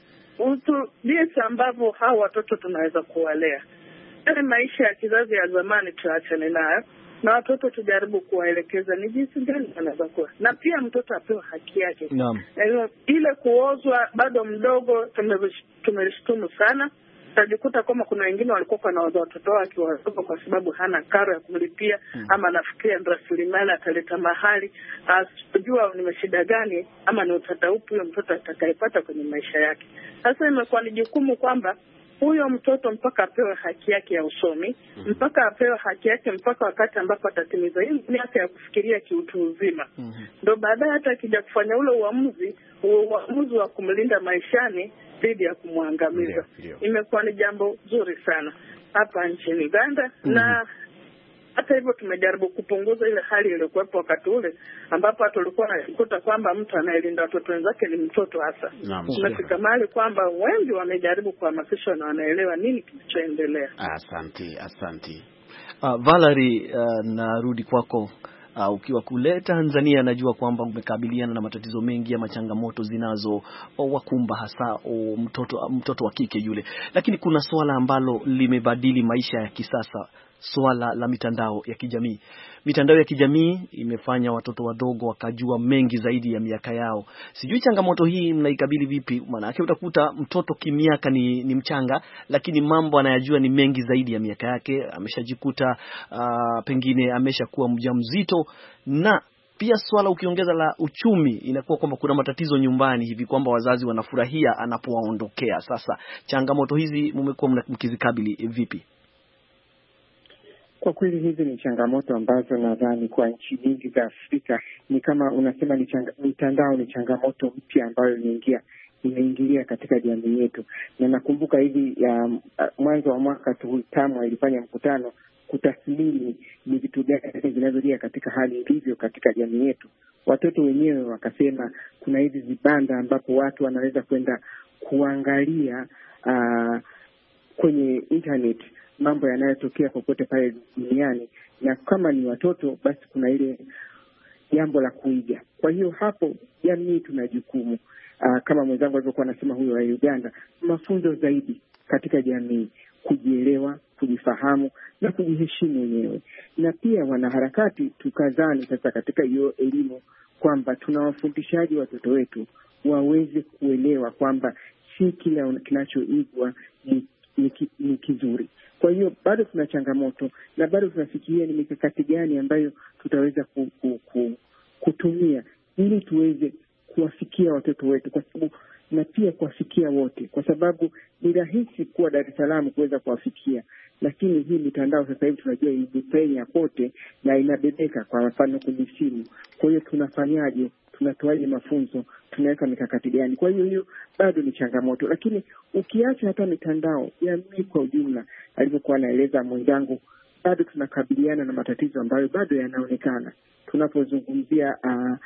jinsi ambavyo hao watoto tunaweza kuwalea. Yale maisha ya kizazi ya zamani tuachane nayo, na watoto tujaribu kuwaelekeza ni jinsi gani wanaweza kuwa. Na pia mtoto apewe haki yake. Naam. Ile kuozwa bado mdogo tumelishtumu sana. Utajikuta kama kuna wengine walikuwa wanaoza watoto wao akiwa wadogo kwa sababu hana karo ya kumlipia, ama nafikiria rasilimali ataleta mahali, asijua ni shida gani ama ni utata upi huyo mtoto atakayepata kwenye maisha yake. Sasa imekuwa ni jukumu kwamba huyo mtoto mpaka apewe haki yake ya usomi, mpaka apewe haki yake mpaka wakati ambapo atatimiza hii miaka ya kufikiria kiutu uzima. Ndio baadaye hata akija kufanya ule uamuzi wa kumlinda maishani dhidi ya kumwangamiza. Imekuwa ni jambo zuri sana hapa nchini Uganda. Na Hata hivyo tumejaribu kupunguza ile hali iliyokuwepo wakati ule ambapo tulikuwa tunajikuta kwamba mtu anayelinda watoto wenzake ni mtoto hasa. Tumefika mahali kwamba wengi wamejaribu kuhamasishwa na wanaelewa nini kinachoendelea. Asante. Valerie, narudi kwako. Ukiwa kule Tanzania, najua kwamba umekabiliana na matatizo mengi ya changamoto zinazo wakumba hasa mtoto wa kike yule, lakini kuna swala ambalo limebadili maisha ya kisasa, swala la mitandao ya kijamii. Mitandao ya kijamii imefanya watoto wadogo wakajua mengi zaidi ya miaka yao. Sijui changamoto hii mnaikabili vipi? Maana yake utakuta mtoto kimiaka ni mchanga, lakini mambo anayajua ni mengi zaidi ya miaka yake. Ameshajikuta pengine ameshakuwa mjamzito, na pia swala ukiongeza la uchumi, inakuwa kwamba kuna matatizo nyumbani hivi kwamba wazazi wanafurahia anapowaondokea. Sasa changamoto hizi mmekuwa mkizikabili vipi? Kwa kweli hizi ni changamoto ambazo nadhani kwa nchi nyingi za Afrika ni kama unasema mitandao ni changamoto mpya ambayo imeingilia katika jamii yetu. Na nakumbuka hivi mwanzo wa mwaka TAMWA ilifanya mkutano kutathmini ni vitu gani vinavyolia katika hali ilivyo katika jamii yetu. Watoto wenyewe wakasema kuna hizi vibanda ambapo watu wanaweza kwenda kuangalia kwenye internet mambo yanayotokea popote pale duniani, na kama ni watoto basi kuna ile jambo la kuiga. Kwa hiyo hapo jamii tuna jukumu, kama mwenzangu alivyokuwa anasema huyo wa Uganda, mafunzo zaidi katika jamii, kujielewa, kujifahamu na kujiheshimu wenyewe. Na pia wanaharakati tukazani sasa katika hiyo elimu kwamba tunawafundishaji watoto wetu waweze kuelewa kwamba si kila kinachoigwa ni kizuri. Kwa hiyo bado tuna changamoto na bado tunafikiria ni mikakati gani ambayo tutaweza kutumia ili tuweze kuwafikia watoto wetu, kwa sababu na pia kuwafikia wote, kwa sababu ni rahisi kuwa Dar es Salaam kuweza kuwafikia, lakini hii mitandao sasa hivi tunajua imepenya pote na inabebeka, kwa mfano kwenye simu. Kwa hiyo tunafanyaje? Tunatoaje mafunzo? Tunaweka mikakati gani? Kwa hiyo bado ni changamoto, lakini ukiacha hata mitandao ya mimi kwa ujumla, alivyokuwa anaeleza mwenzangu, bado tunakabiliana na matatizo ambayo bado yanaonekana. Tunapozungumzia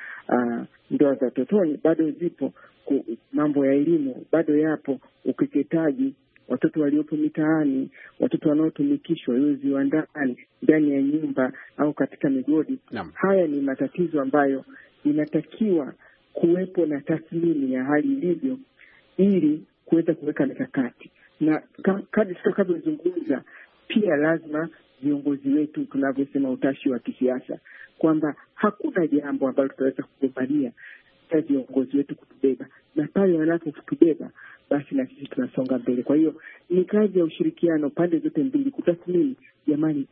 ndoa za totoni bado zipo, mambo ya elimu bado yapo, ukeketaji, watoto waliopo mitaani, watoto wanaotumikishwa iwe viwandani, ndani ya nyumba au katika migodi. Haya ni matatizo ambayo inatakiwa kuwepo na tathmini ya hali ilivyo ili kuweza kuweka mikakati. Na kadri tutakavyozungumza, pia lazima viongozi wetu, tunavyosema utashi wa kisiasa, kwamba hakuna jambo ambalo tutaweza kugombania kwa viongozi wetu kutubeba, na pale wanapotubeba basi na sisi tunasonga mbele. Kwa hiyo ni kazi ya ushirikiano pande zote mbili kutathmini, jamani,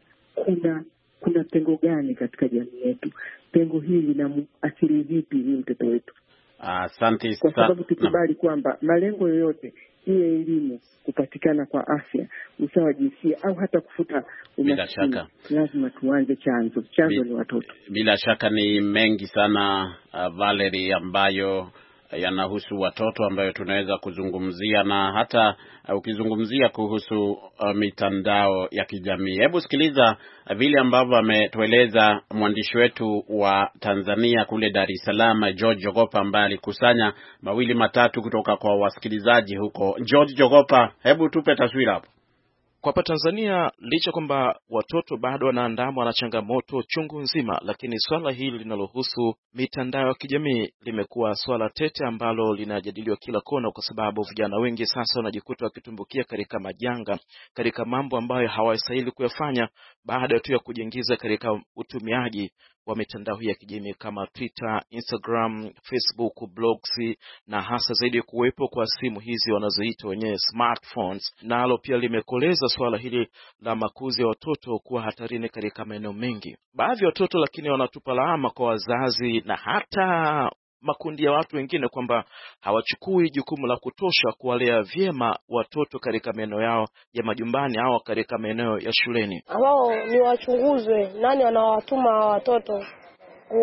kuna pengo gani katika jamii yetu? Pengo hili linaathiri vipi ni mtoto wetu? Asante. Kwa sababu tukubali kwamba malengo yoyote, iwe elimu, kupatikana kwa afya, usawa jinsia au hata kufuta umaskini, lazima tuanze chanzo ni watoto. Bila shaka ni mengi sana Valerie, ambayo yanahusu watoto ambayo tunaweza kuzungumzia, na hata ukizungumzia kuhusu mitandao ya kijamii. Hebu sikiliza vile ambavyo ametueleza mwandishi wetu wa Tanzania kule Dar es Salaam, George Jogopa, ambaye alikusanya mawili matatu kutoka kwa wasikilizaji huko. George Jogopa, hebu tupe taswira hapo. Kwa hapa Tanzania, licha kwamba watoto bado wanaandamwa na changamoto chungu nzima, lakini swala hili linalohusu mitandao ya kijamii limekuwa swala tete ambalo linajadiliwa kila kona, kwa sababu vijana wengi sasa wanajikuta wakitumbukia katika majanga, katika mambo ambayo hawastahili kuyafanya baada tu ya kujiingiza katika utumiaji wa mitandao hii ya kijamii kama Twitter, Instagram, Facebook, blogs, na hasa zaidi kuwepo kwa simu hizi wanazoita wenyewe smartphones. Nalo pia limekoleza swala hili la makuzi ya watoto kuwa hatarini katika maeneo mengi. Baadhi ya watoto lakini wanatupa lawama kwa wazazi na hata makundi ya watu wengine kwamba hawachukui jukumu la kutosha kuwalea vyema watoto katika maeneo yao ya majumbani au katika maeneo ya shuleni. Wao ni wachunguzwe, nani wanawatuma watoto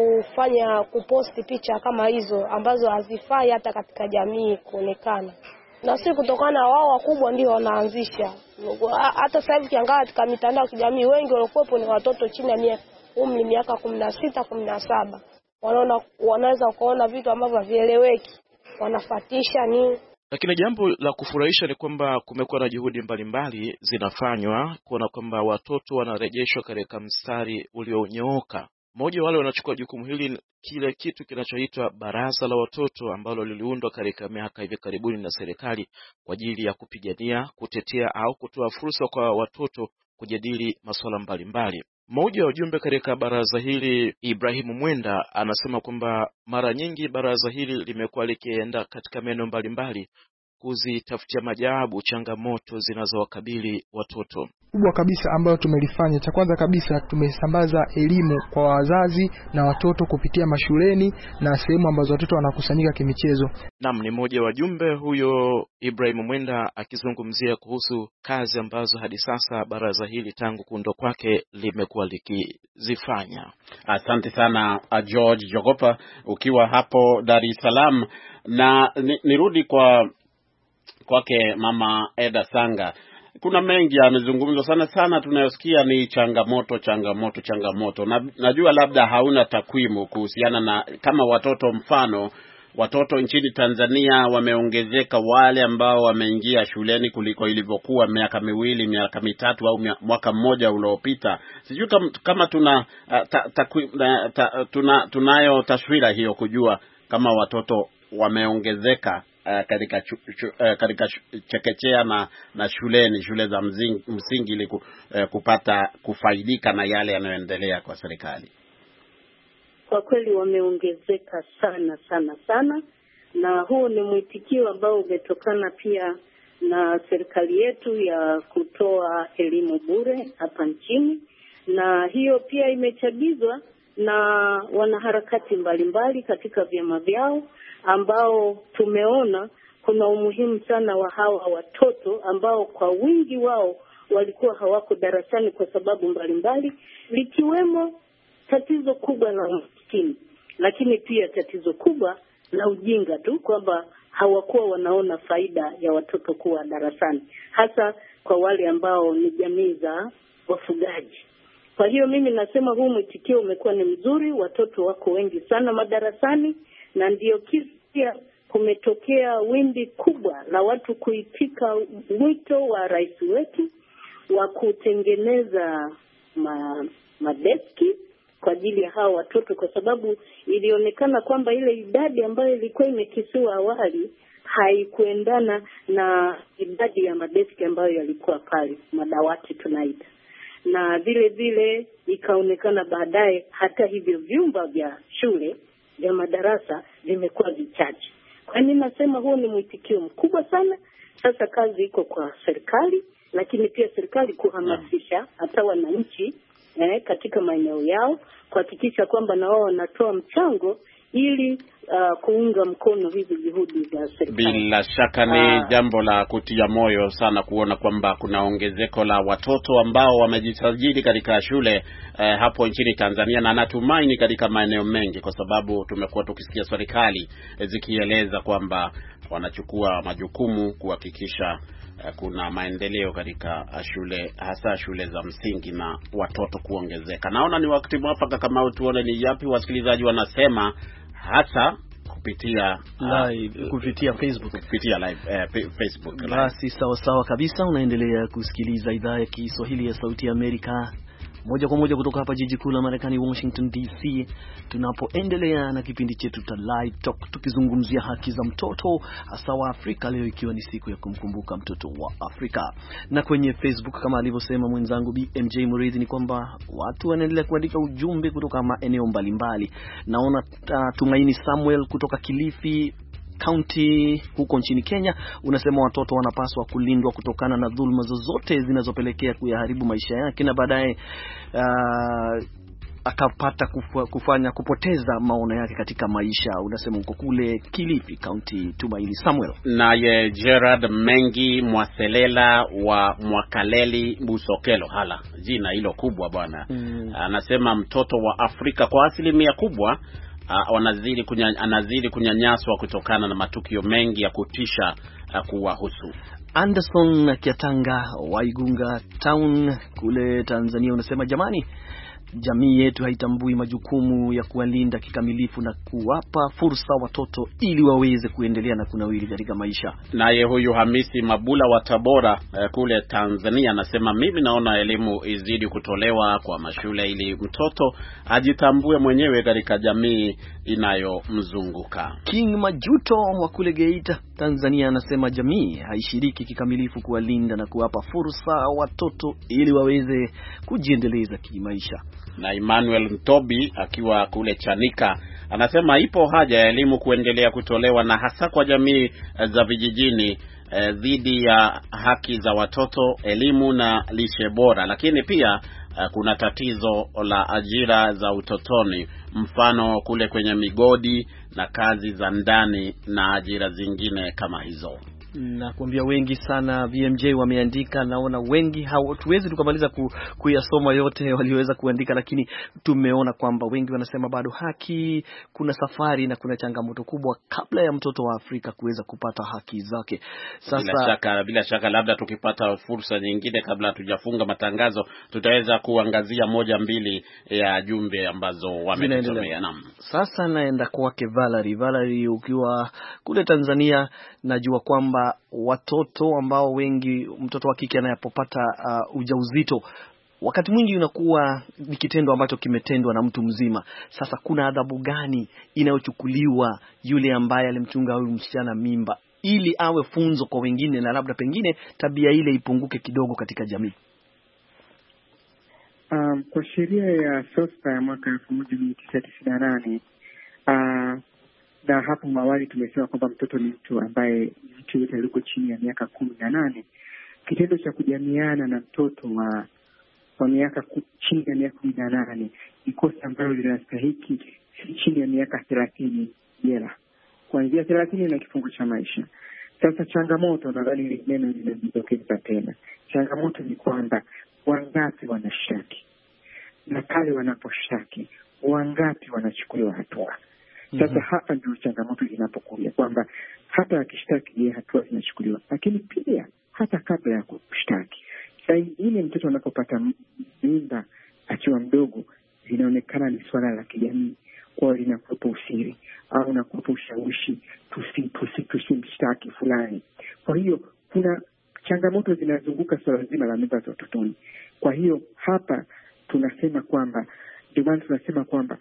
kuposti picha kama hizo ambazo hazifai hata katika jamii kuonekana. na si kutokana na wao wakubwa ndio wanaanzisha. Hata sasa hivi kiangalia katika mitandao ya kijamii wengi waliokuwepo ni watoto chini ya umri miaka 16, 17. Wanaweza kuona vitu ambavyo havieleweki, wanafuatisha nini. Lakini jambo la kufurahisha ni kwamba kumekuwa na juhudi mbalimbali zinafanywa kuona kwamba watoto wanarejeshwa katika mstari ulionyooka. Mmoja wale wanachukua jukumu hili kile kitu kinachoitwa Baraza la Watoto ambalo liliundwa katika miaka hivi karibuni na serikali kwa ajili ya kupigania, kutetea au kutoa fursa kwa watoto kujadili masuala mbalimbali. Mmoja wa wajumbe katika baraza hili, Ibrahim Mwenda, anasema kwamba mara nyingi baraza hili limekuwa likienda katika maeneo mbalimbali kuzitafutia majawabu changamoto zinazowakabili watoto. Kubwa kabisa ambayo tumelifanya, cha kwanza kabisa tumesambaza elimu kwa wazazi na watoto kupitia mashuleni na sehemu ambazo watoto wanakusanyika kimichezo. Naam, ni mmoja wa wajumbe huyo Ibrahim Mwenda akizungumzia kuhusu kazi ambazo hadi sasa baraza hili tangu kuundwa kwake limekuwa likizifanya. Asante sana George Jogopa ukiwa hapo Dar es Salaam, na nirudi kwake Mama Eda Sanga. Kuna mengi amezungumzwa sana tunayosikia ni changamoto. Najua labda hauna takwimu kuhusiana na kama watoto nchini Tanzania wameongezeka wale ambao wameingia shuleni kuliko ilivyokuwa miaka miwili, miaka mitatu au mwaka mmoja uliopita. Sijui kama tunayo taswira hiyo kujua kama watoto wameongezeka katika chekechea na shule za msingi ili kupata kufaidika na yale yanayoendelea kwa serikali. Kwa kweli wameongezeka sana, na huu ni mwitikio ambao umetokana pia na serikali yetu ya kutoa elimu bure hapa nchini, na hiyo pia imechagizwa na wanaharakati mbalimbali katika vyama vyao ambao tumeona kuna umuhimu sana wa hawa watoto ambao kwa wingi wao walikuwa hawako darasani kwa sababu mbalimbali, likiwemo tatizo kubwa la umaskini, lakini pia tatizo kubwa la ujinga tu, kwamba hawakuwa wanaona faida ya watoto kuwa darasani, hasa kwa wale ambao ni jamii za wafugaji. Kwa hiyo mimi nasema huu mwitikio umekuwa ni mzuri, watoto wako wengi sana madarasani, na ndio pia kumetokea wimbi kubwa la watu kuitika mwito wa rais wetu wa kutengeneza madeski kwa ajili ya hao watoto, kwa sababu ilionekana kwamba ile idadi ambayo ilikuwa imekisiwa awali haikuendana na idadi ya madeski ambayo yalikuwa pale, madawati tunaita. Na vile ikaonekana baadaye hata hivyo vyumba vya shule vya madarasa vimekuwa vichache. Kwa nini nasema huo ni mwitikio mkubwa sana? Sasa kazi iko kwa serikali, lakini pia serikali kuhamasisha hata wananchi katika maeneo yao kuhakikisha kwamba na wao wanatoa mchango ili kuunga mkono hizi juhudi za serikali. Bila shaka ni jambo la kutia moyo sana kuona kwamba kuna ongezeko la watoto ambao wamejisajili katika shule hapo nchini Tanzania, na natumaini katika maeneo mengi, kwa sababu tumekuwa tukisikia serikali zikieleza kwamba wanachukua majukumu kuhakikisha kuna maendeleo katika shule, hasa shule za msingi, na watoto kuongezeka. Naona ni wakati mwafaka kama tuone ni yapi wasikilizaji wanasema, hasa kupitia Facebook. Basi sawa kabisa, unaendelea kusikiliza idhaa ya Kiswahili ya Sauti ya Amerika moja kwa moja kutoka hapa jiji kuu la Marekani, Washington DC, tunapoendelea na kipindi chetu cha Live Talk tukizungumzia haki za mtoto hasa wa Afrika, leo ikiwa ni siku ya kumkumbuka mtoto wa Afrika. Na kwenye Facebook kama alivyosema mwenzangu BMJ Muridhi ni kwamba watu wanaendelea kuandika ujumbe kutoka maeneo mbalimbali. Naona Tumaini Samuel kutoka Kilifi County huko nchini Kenya unasema watoto wanapaswa kulindwa kutokana na dhuluma zozote zinazopelekea kuyaharibu maisha yake na baadaye akapata kupoteza maono yake katika maisha. Unasema uko kule Kilifi County, Tumaini Samuel. Naye Gerard Mengi Mwaselela wa Mwakaleli Busokelo, hala jina hilo kubwa bwana. Anasema mtoto wa Afrika kwa asilimia kubwa anazidi kunyanyaswa kutokana na matukio mengi ya kutisha kuwahusu. Anderson Kiatanga wa Igunga Town kule Tanzania unasema, jamani, jamii yetu haitambui majukumu ya kuwalinda kikamilifu na kuwapa fursa watoto ili waweze kuendelea na kunawiri katika maisha. Naye huyu Hamisi Mabula wa Tabora kule Tanzania anasema, mimi naona elimu izidi kutolewa kwa mashule ili mtoto ajitambue mwenyewe katika jamii inayomzunguka. King Majuto wa kule Geita Tanzania anasema, jamii haishiriki kikamilifu kuwalinda na kuwapa fursa watoto ili waweze kujiendeleza kimaisha. Na Emmanuel Mtobi akiwa kule Chanika anasema, ipo haja ya elimu kuendelea kutolewa na hasa kwa jamii za vijijini dhidi ya haki za watoto, elimu na lishe bora, lakini pia kuna tatizo la ajira za utotoni, mfano kule kwenye migodi na kazi za ndani na ajira zingine kama hizo. Na kuambia wengi sana VMJ wameandika, naona wengi hatuwezi tukamaliza kuyasoma yote walioweza kuandika, lakini tumeona kwamba wengi wanasema bado haki, kuna safari na kuna changamoto kubwa kabla ya mtoto wa Afrika kuweza kupata haki zake. Sasa bila shaka labda tukipata fursa nyingine kabla hatujafunga matangazo tutaweza kuangazia moja mbili ya jumbe ambazo wametusomea. Naam. Sasa naenda kwake Valerie ukiwa kule Tanzania, najua kwamba watoto ambao wengi, mtoto wa kike anapopata ujauzito wakati mwingi unakuwa ni kitendo ambacho kimetendwa na mtu mzima. Sasa kuna adhabu gani inayochukuliwa yule ambaye alimchunga huyu msichana mimba ili awe funzo kwa wengine na labda pengine tabia ile ipunguke kidogo katika jamii? Kwa sheria ya SOSPA ya mwaka 1998 na hapo awali tumesema kwamba mtoto ni mtu ambaye mtu yote aliko chini ya miaka 18. Kitendo cha kujamiana na mtoto wa miaka chini ya miaka 18 ni kosa ambalo linastahili chini ya miaka 30 jela, kuanzia 30 na kifungo cha maisha. Sasa changamoto, nadhani neno linajitokeza tena, changamoto ni kwamba wangapi wanashtaki, na pale wanaposhtaki wangapi wanachukuliwa hatua. Sasa hapa ndio changamoto inapokuja kwamba hata akishtaki hatua zinachukuliwa, lakini pia hata kabla ya kushtaki, saa nyingine mtoto anapopata mimba akiwa mdogo linaonekana ni swala la kijamii, kwa linakupa usiri au nakupa ushawishi tusimshtaki fulani. Kwa hiyo kuna changamoto zinazunguka swala zima la mimba za utotoni. Kwa hiyo hapa tunasema kwamba, ndio maana tunasema kwamba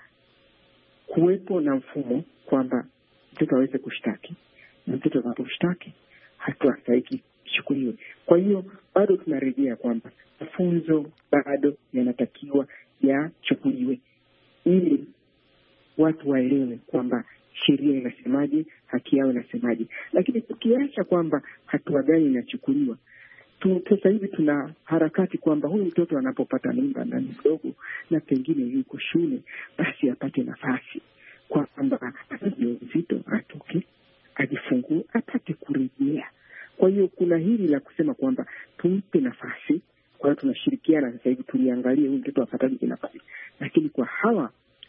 kuwepo na mfumo kwamba mtoto aweze kushtaki, na mtoto anaposhtaki hatua stahiki ichukuliwe. Kwa hiyo bado tunarejea kwamba mafunzo bado yanatakiwa yachukuliwe ili watu waelewe kwamba sheria inasemaje, haki yao inasemaje. Lakini tukiacha kwamba hatua gani inachukuliwa, sasa hivi tuna harakati kwamba huyu mtoto anapopata mimba na mdogo na pengine yuko shule, basi apate nafasi kwamba mjamzito atoke, ajifungue, apate kurejea. Kwa hiyo kuna hili la kusema kwamba tumpe nafasi. Kwa hiyo tunashirikiana sasa hivi tuliangalie huyu mtoto apataje nafasi, lakini kwa hawa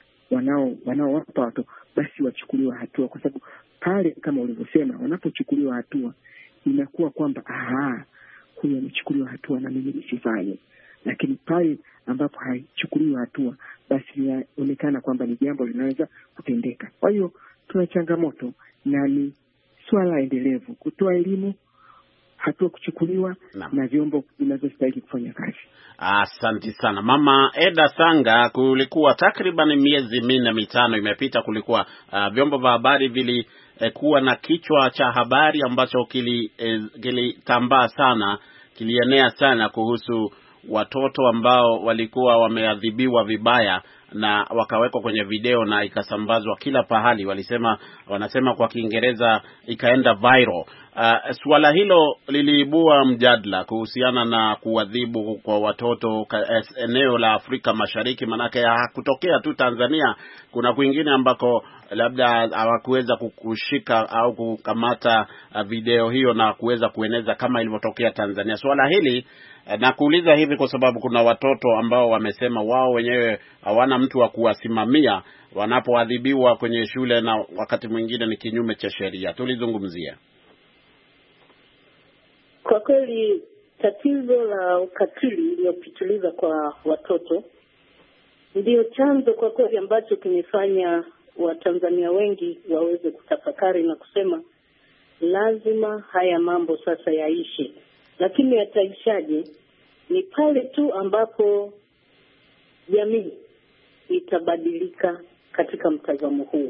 wanaowapa watoto basi wachukuliwa hatua, kwa sababu pale kama ulivyosema, wanapochukuliwa hatua inakuwa kwamba huyu amechukuliwa hatua na mimi nisifanye. Lakini pale ambapo haichukuliwa hatua, basi inaonekana kwamba ni jambo linaweza kutendeka. Kwa hiyo tuna changamoto na ni swala endelevu kutoa elimu, hatua kuchukuliwa na vyombo vinavyostahili kufanya kazi. Asante sana Mama Eda Sanga. Kulikuwa takriban miezi 4-5 imepita, kulikuwa vyombo vya habari vilikuwa na kichwa cha habari ambacho kilitambaa sana, kilienea sana kuhusu watoto ambao walikuwa wameadhibiwa vibaya na wakawekwa kwenye video na ikasambazwa kila pahali. Wanasema kwa Kiingereza ikaenda viral. Swala hilo liliibua mjadala kuhusiana na kuadhibu kwa watoto eneo la Afrika Mashariki, manake hakutokea tu Tanzania, kuna kwingine ambako labda hawakuweza kushika au kukamata video hiyo na kuweza kueneza kama ilivyotokea Tanzania. Swala hili Na kuuliza hivi kwa sababu kuna watoto ambao wamesema wao wenyewe hawana mtu wa kuwasimamia wanapoadhibiwa kwenye shule, na wakati mwingine ni kinyume cha sheria. Tulizungumzia kwa kweli tatizo la ukatili uliopitiliza kwa watoto ndio chanzo kwa kweli ambacho kimefanya Watanzania wengi waweze kutafakari na kusema lazima haya mambo sasa yaishi. Lakini yataishaje? Ni pale tu ambapo jamii itabadilika katika mtazamo huu.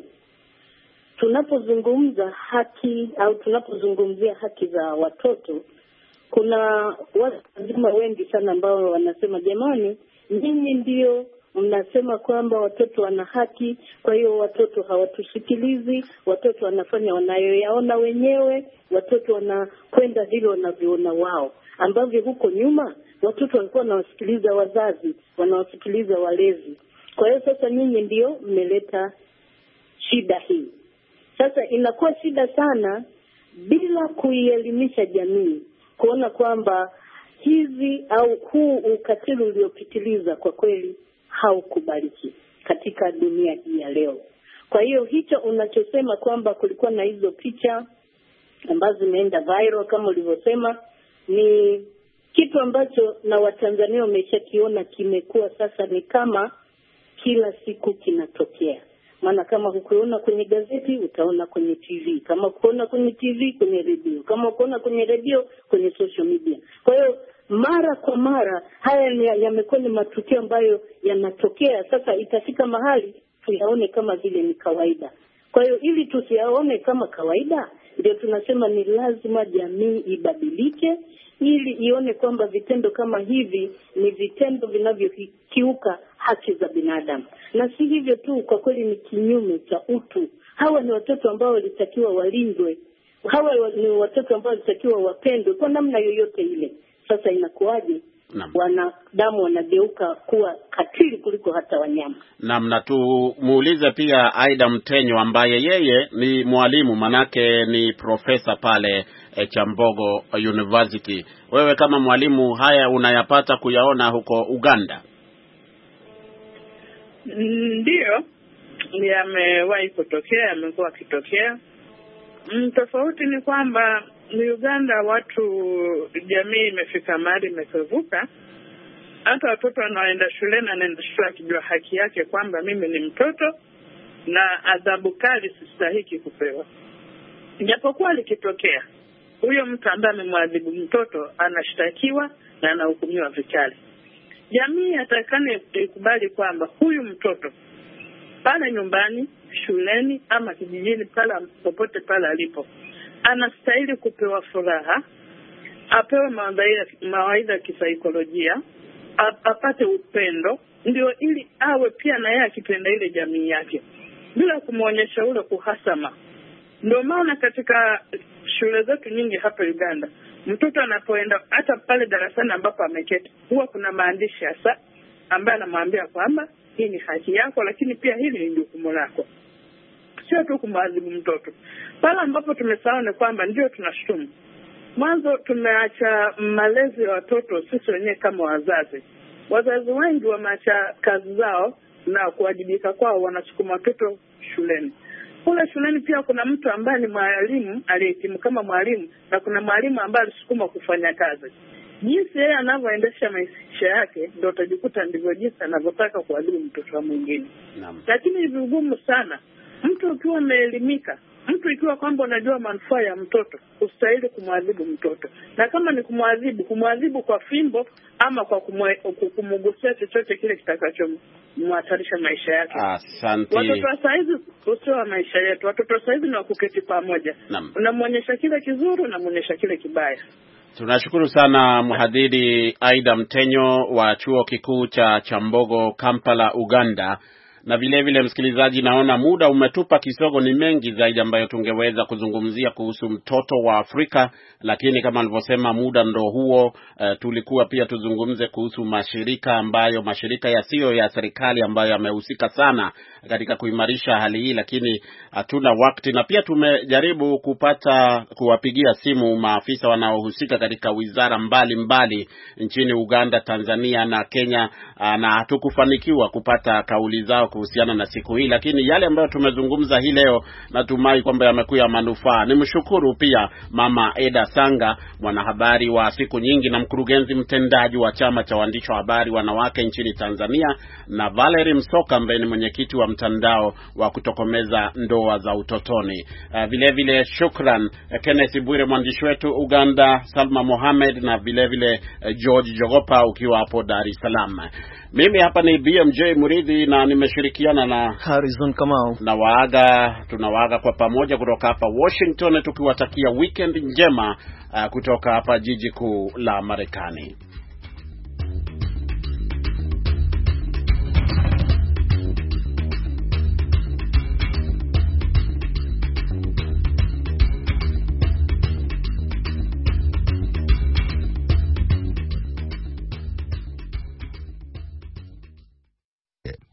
Tunapozungumza haki au tunapozungumzia haki za watoto, kuna watu wazima wengi sana ambao wanasema jamani, nyinyi ndio mnasema kwamba watoto wana haki, kwa hiyo watoto hawatusikilizi, watoto wanafanya wanayoyaona wenyewe, watoto wanakwenda vile wanavyoona wao, ambavyo huko nyuma watoto walikuwa wanawasikiliza wazazi, wanawasikiliza walezi. Kwa hiyo sasa nyinyi ndio mmeleta shida hii. Sasa inakuwa shida sana bila kuielimisha jamii, kuona kwamba hizi au huu ukatili uliopitiliza kwa kweli haukubaliki katika dunia hii ya leo. Kwa hiyo hicho unachosema kwamba kulikuwa na hizo picha ambazo zimeenda viral kama ulivyosema, ni kitu ambacho na Watanzania wameshakiona kimekuwa sasa ni kama kila siku kinatokea. Maana kama hukuona kwenye gazeti utaona kwenye TV, kama hukuona kwenye TV kwenye redio, kama hukuona kwenye redio kwenye social media. Kwa hiyo mara kwa mara haya yamekuwa ni matukio ambayo yanatokea. Sasa itafika mahali tuyaone kama vile ni kawaida. Kwa hiyo ili tusiyaone kama kawaida, ndio tunasema ni lazima jamii ibadilike ili ione kwamba vitendo kama hivi ni vitendo vinavyokiuka haki za binadamu. Na si hivyo tu, kwa kweli ni kinyume cha utu. Hawa ni watoto ambao walitakiwa walindwe. Hawa ni watoto ambao walitakiwa wapendwe kwa namna yoyote ile. Sasa inakuwaje wanadamu wanageuka kuwa katili kuliko hata wanyama? Na tumuulize pia Aida Mtenyo ambaye yeye ni mwalimu, manake ni profesa pale Chambogo University. Wewe kama mwalimu, haya unayapata kuyaona huko Uganda? Ndio, yamewahi kutokea, yamekuwa kitokea. Tofauti ni kwamba ni Uganda jamii imefika mahali imevuka. Hata watoto wanaoenda shuleni anaenda shule akijua haki yake kwamba mimi ni mtoto na adhabu kali sistahiki kupewa. Japokuwa likitokea huyo mtu ambaye amemwadhibu mtoto anashtakiwa na anahukumiwa vikali, jamii atakane ikubali kwamba huyu mtoto pale nyumbani, shuleni ama kijijini, pale popote pale alipo, anastahili kupewa furaha, apewe mawaidha ya kisaikolojia, apate upendo, ndio ili awe pia na yeye akipenda ile jamii yake bila kumuonyesha ule kuhasama. Ndio maana katika shule zetu nyingi hapa Uganda, mtoto anapoenda hata pale darasani ambapo ameketi, huwa kuna maandishi hasa ambaye anamwambia kwamba hii ni haki yako, lakini pia hili ni jukumu lako. Sio tu kumwadhibu mtoto. Pale ambapo tumesahau ni kwamba ndio tunashutumu. Mwanzo tumeacha malezi ya watoto sisi wenyewe kama wazazi. Wazazi wengi wameacha kazi zao na kuwajibika kwao, wanachukua watoto shuleni. Kule shuleni pia kuna mtu ambaye ni mwalimu aliyehitimu kama mwalimu, na kuna mwalimu ambaye alisukuma kufanya kazi. Jinsi yeye anavyoendesha maisha yake ndio utajikuta ndivyo jinsi anavyotaka kuadhibu mtoto wa mwingine. Lakini ni vigumu sana. Mtu ukiwa umeelimika, mtu ikiwa kwamba unajua manufaa ya mtoto, ustahili kumwadhibu mtoto. Na kama ni kumwadhibu kwa fimbo ama kwa kumgusia chochote kile kitakachomhatarisha maisha yake. Asante. Watoto wa saizi usio maisha yetu. Watoto wa saizi ni wakuketi pamoja. Unamuonyesha kile kizuri, unamuonyesha kile kibaya. Tunashukuru sana mhadhiri Aida Mtenyo wa Chuo Kikuu cha Chambogo, Kampala, Uganda. Na vile vile msikilizaji, naona muda umetupa kisogo. Ni mengi zaidi ambayo tungeweza kuzungumzia kuhusu mtoto wa Afrika, lakini kama nilivyosema muda ndo huo. Tulikuwa pia tuzungumze kuhusu mashirika yasiyo ya serikali ambayo yamehusika sana katika kuimarisha hali hii, lakini hatuna wakati. Na pia tumejaribu kuwapigia simu maafisa wanaohusika katika wizara mbalimbali nchini Uganda, Tanzania na Kenya, na hatukufanikiwa kupata kauli zao kuhusiana na siku hii, lakini yale ambayo tumezungumza hii leo natumai kwamba yamekuwa manufaa. Nimshukuru pia Mama Eda Sanga, mwanahabari wa siku nyingi na mkurugenzi mtendaji wa chama cha waandishi wa habari wanawake nchini Tanzania, na Valerie Msoka ambaye ni mwenyekiti wa mtandao wa kutokomeza ndoa za utotoni. Vile vile shukran Kenneth Bwire mwandishi wetu Uganda, Salma Mohamed na vile vile George Jogopa ukiwa hapo Dar es Salaam. Mimi hapa ni BMJ Muridhi na nimeshirikiana na Harrison Kamau. Tunawaaga kwa pamoja kutoka hapa Washington, tukiwatakia weekend njema kutoka hapa jiji kuu la Marekani.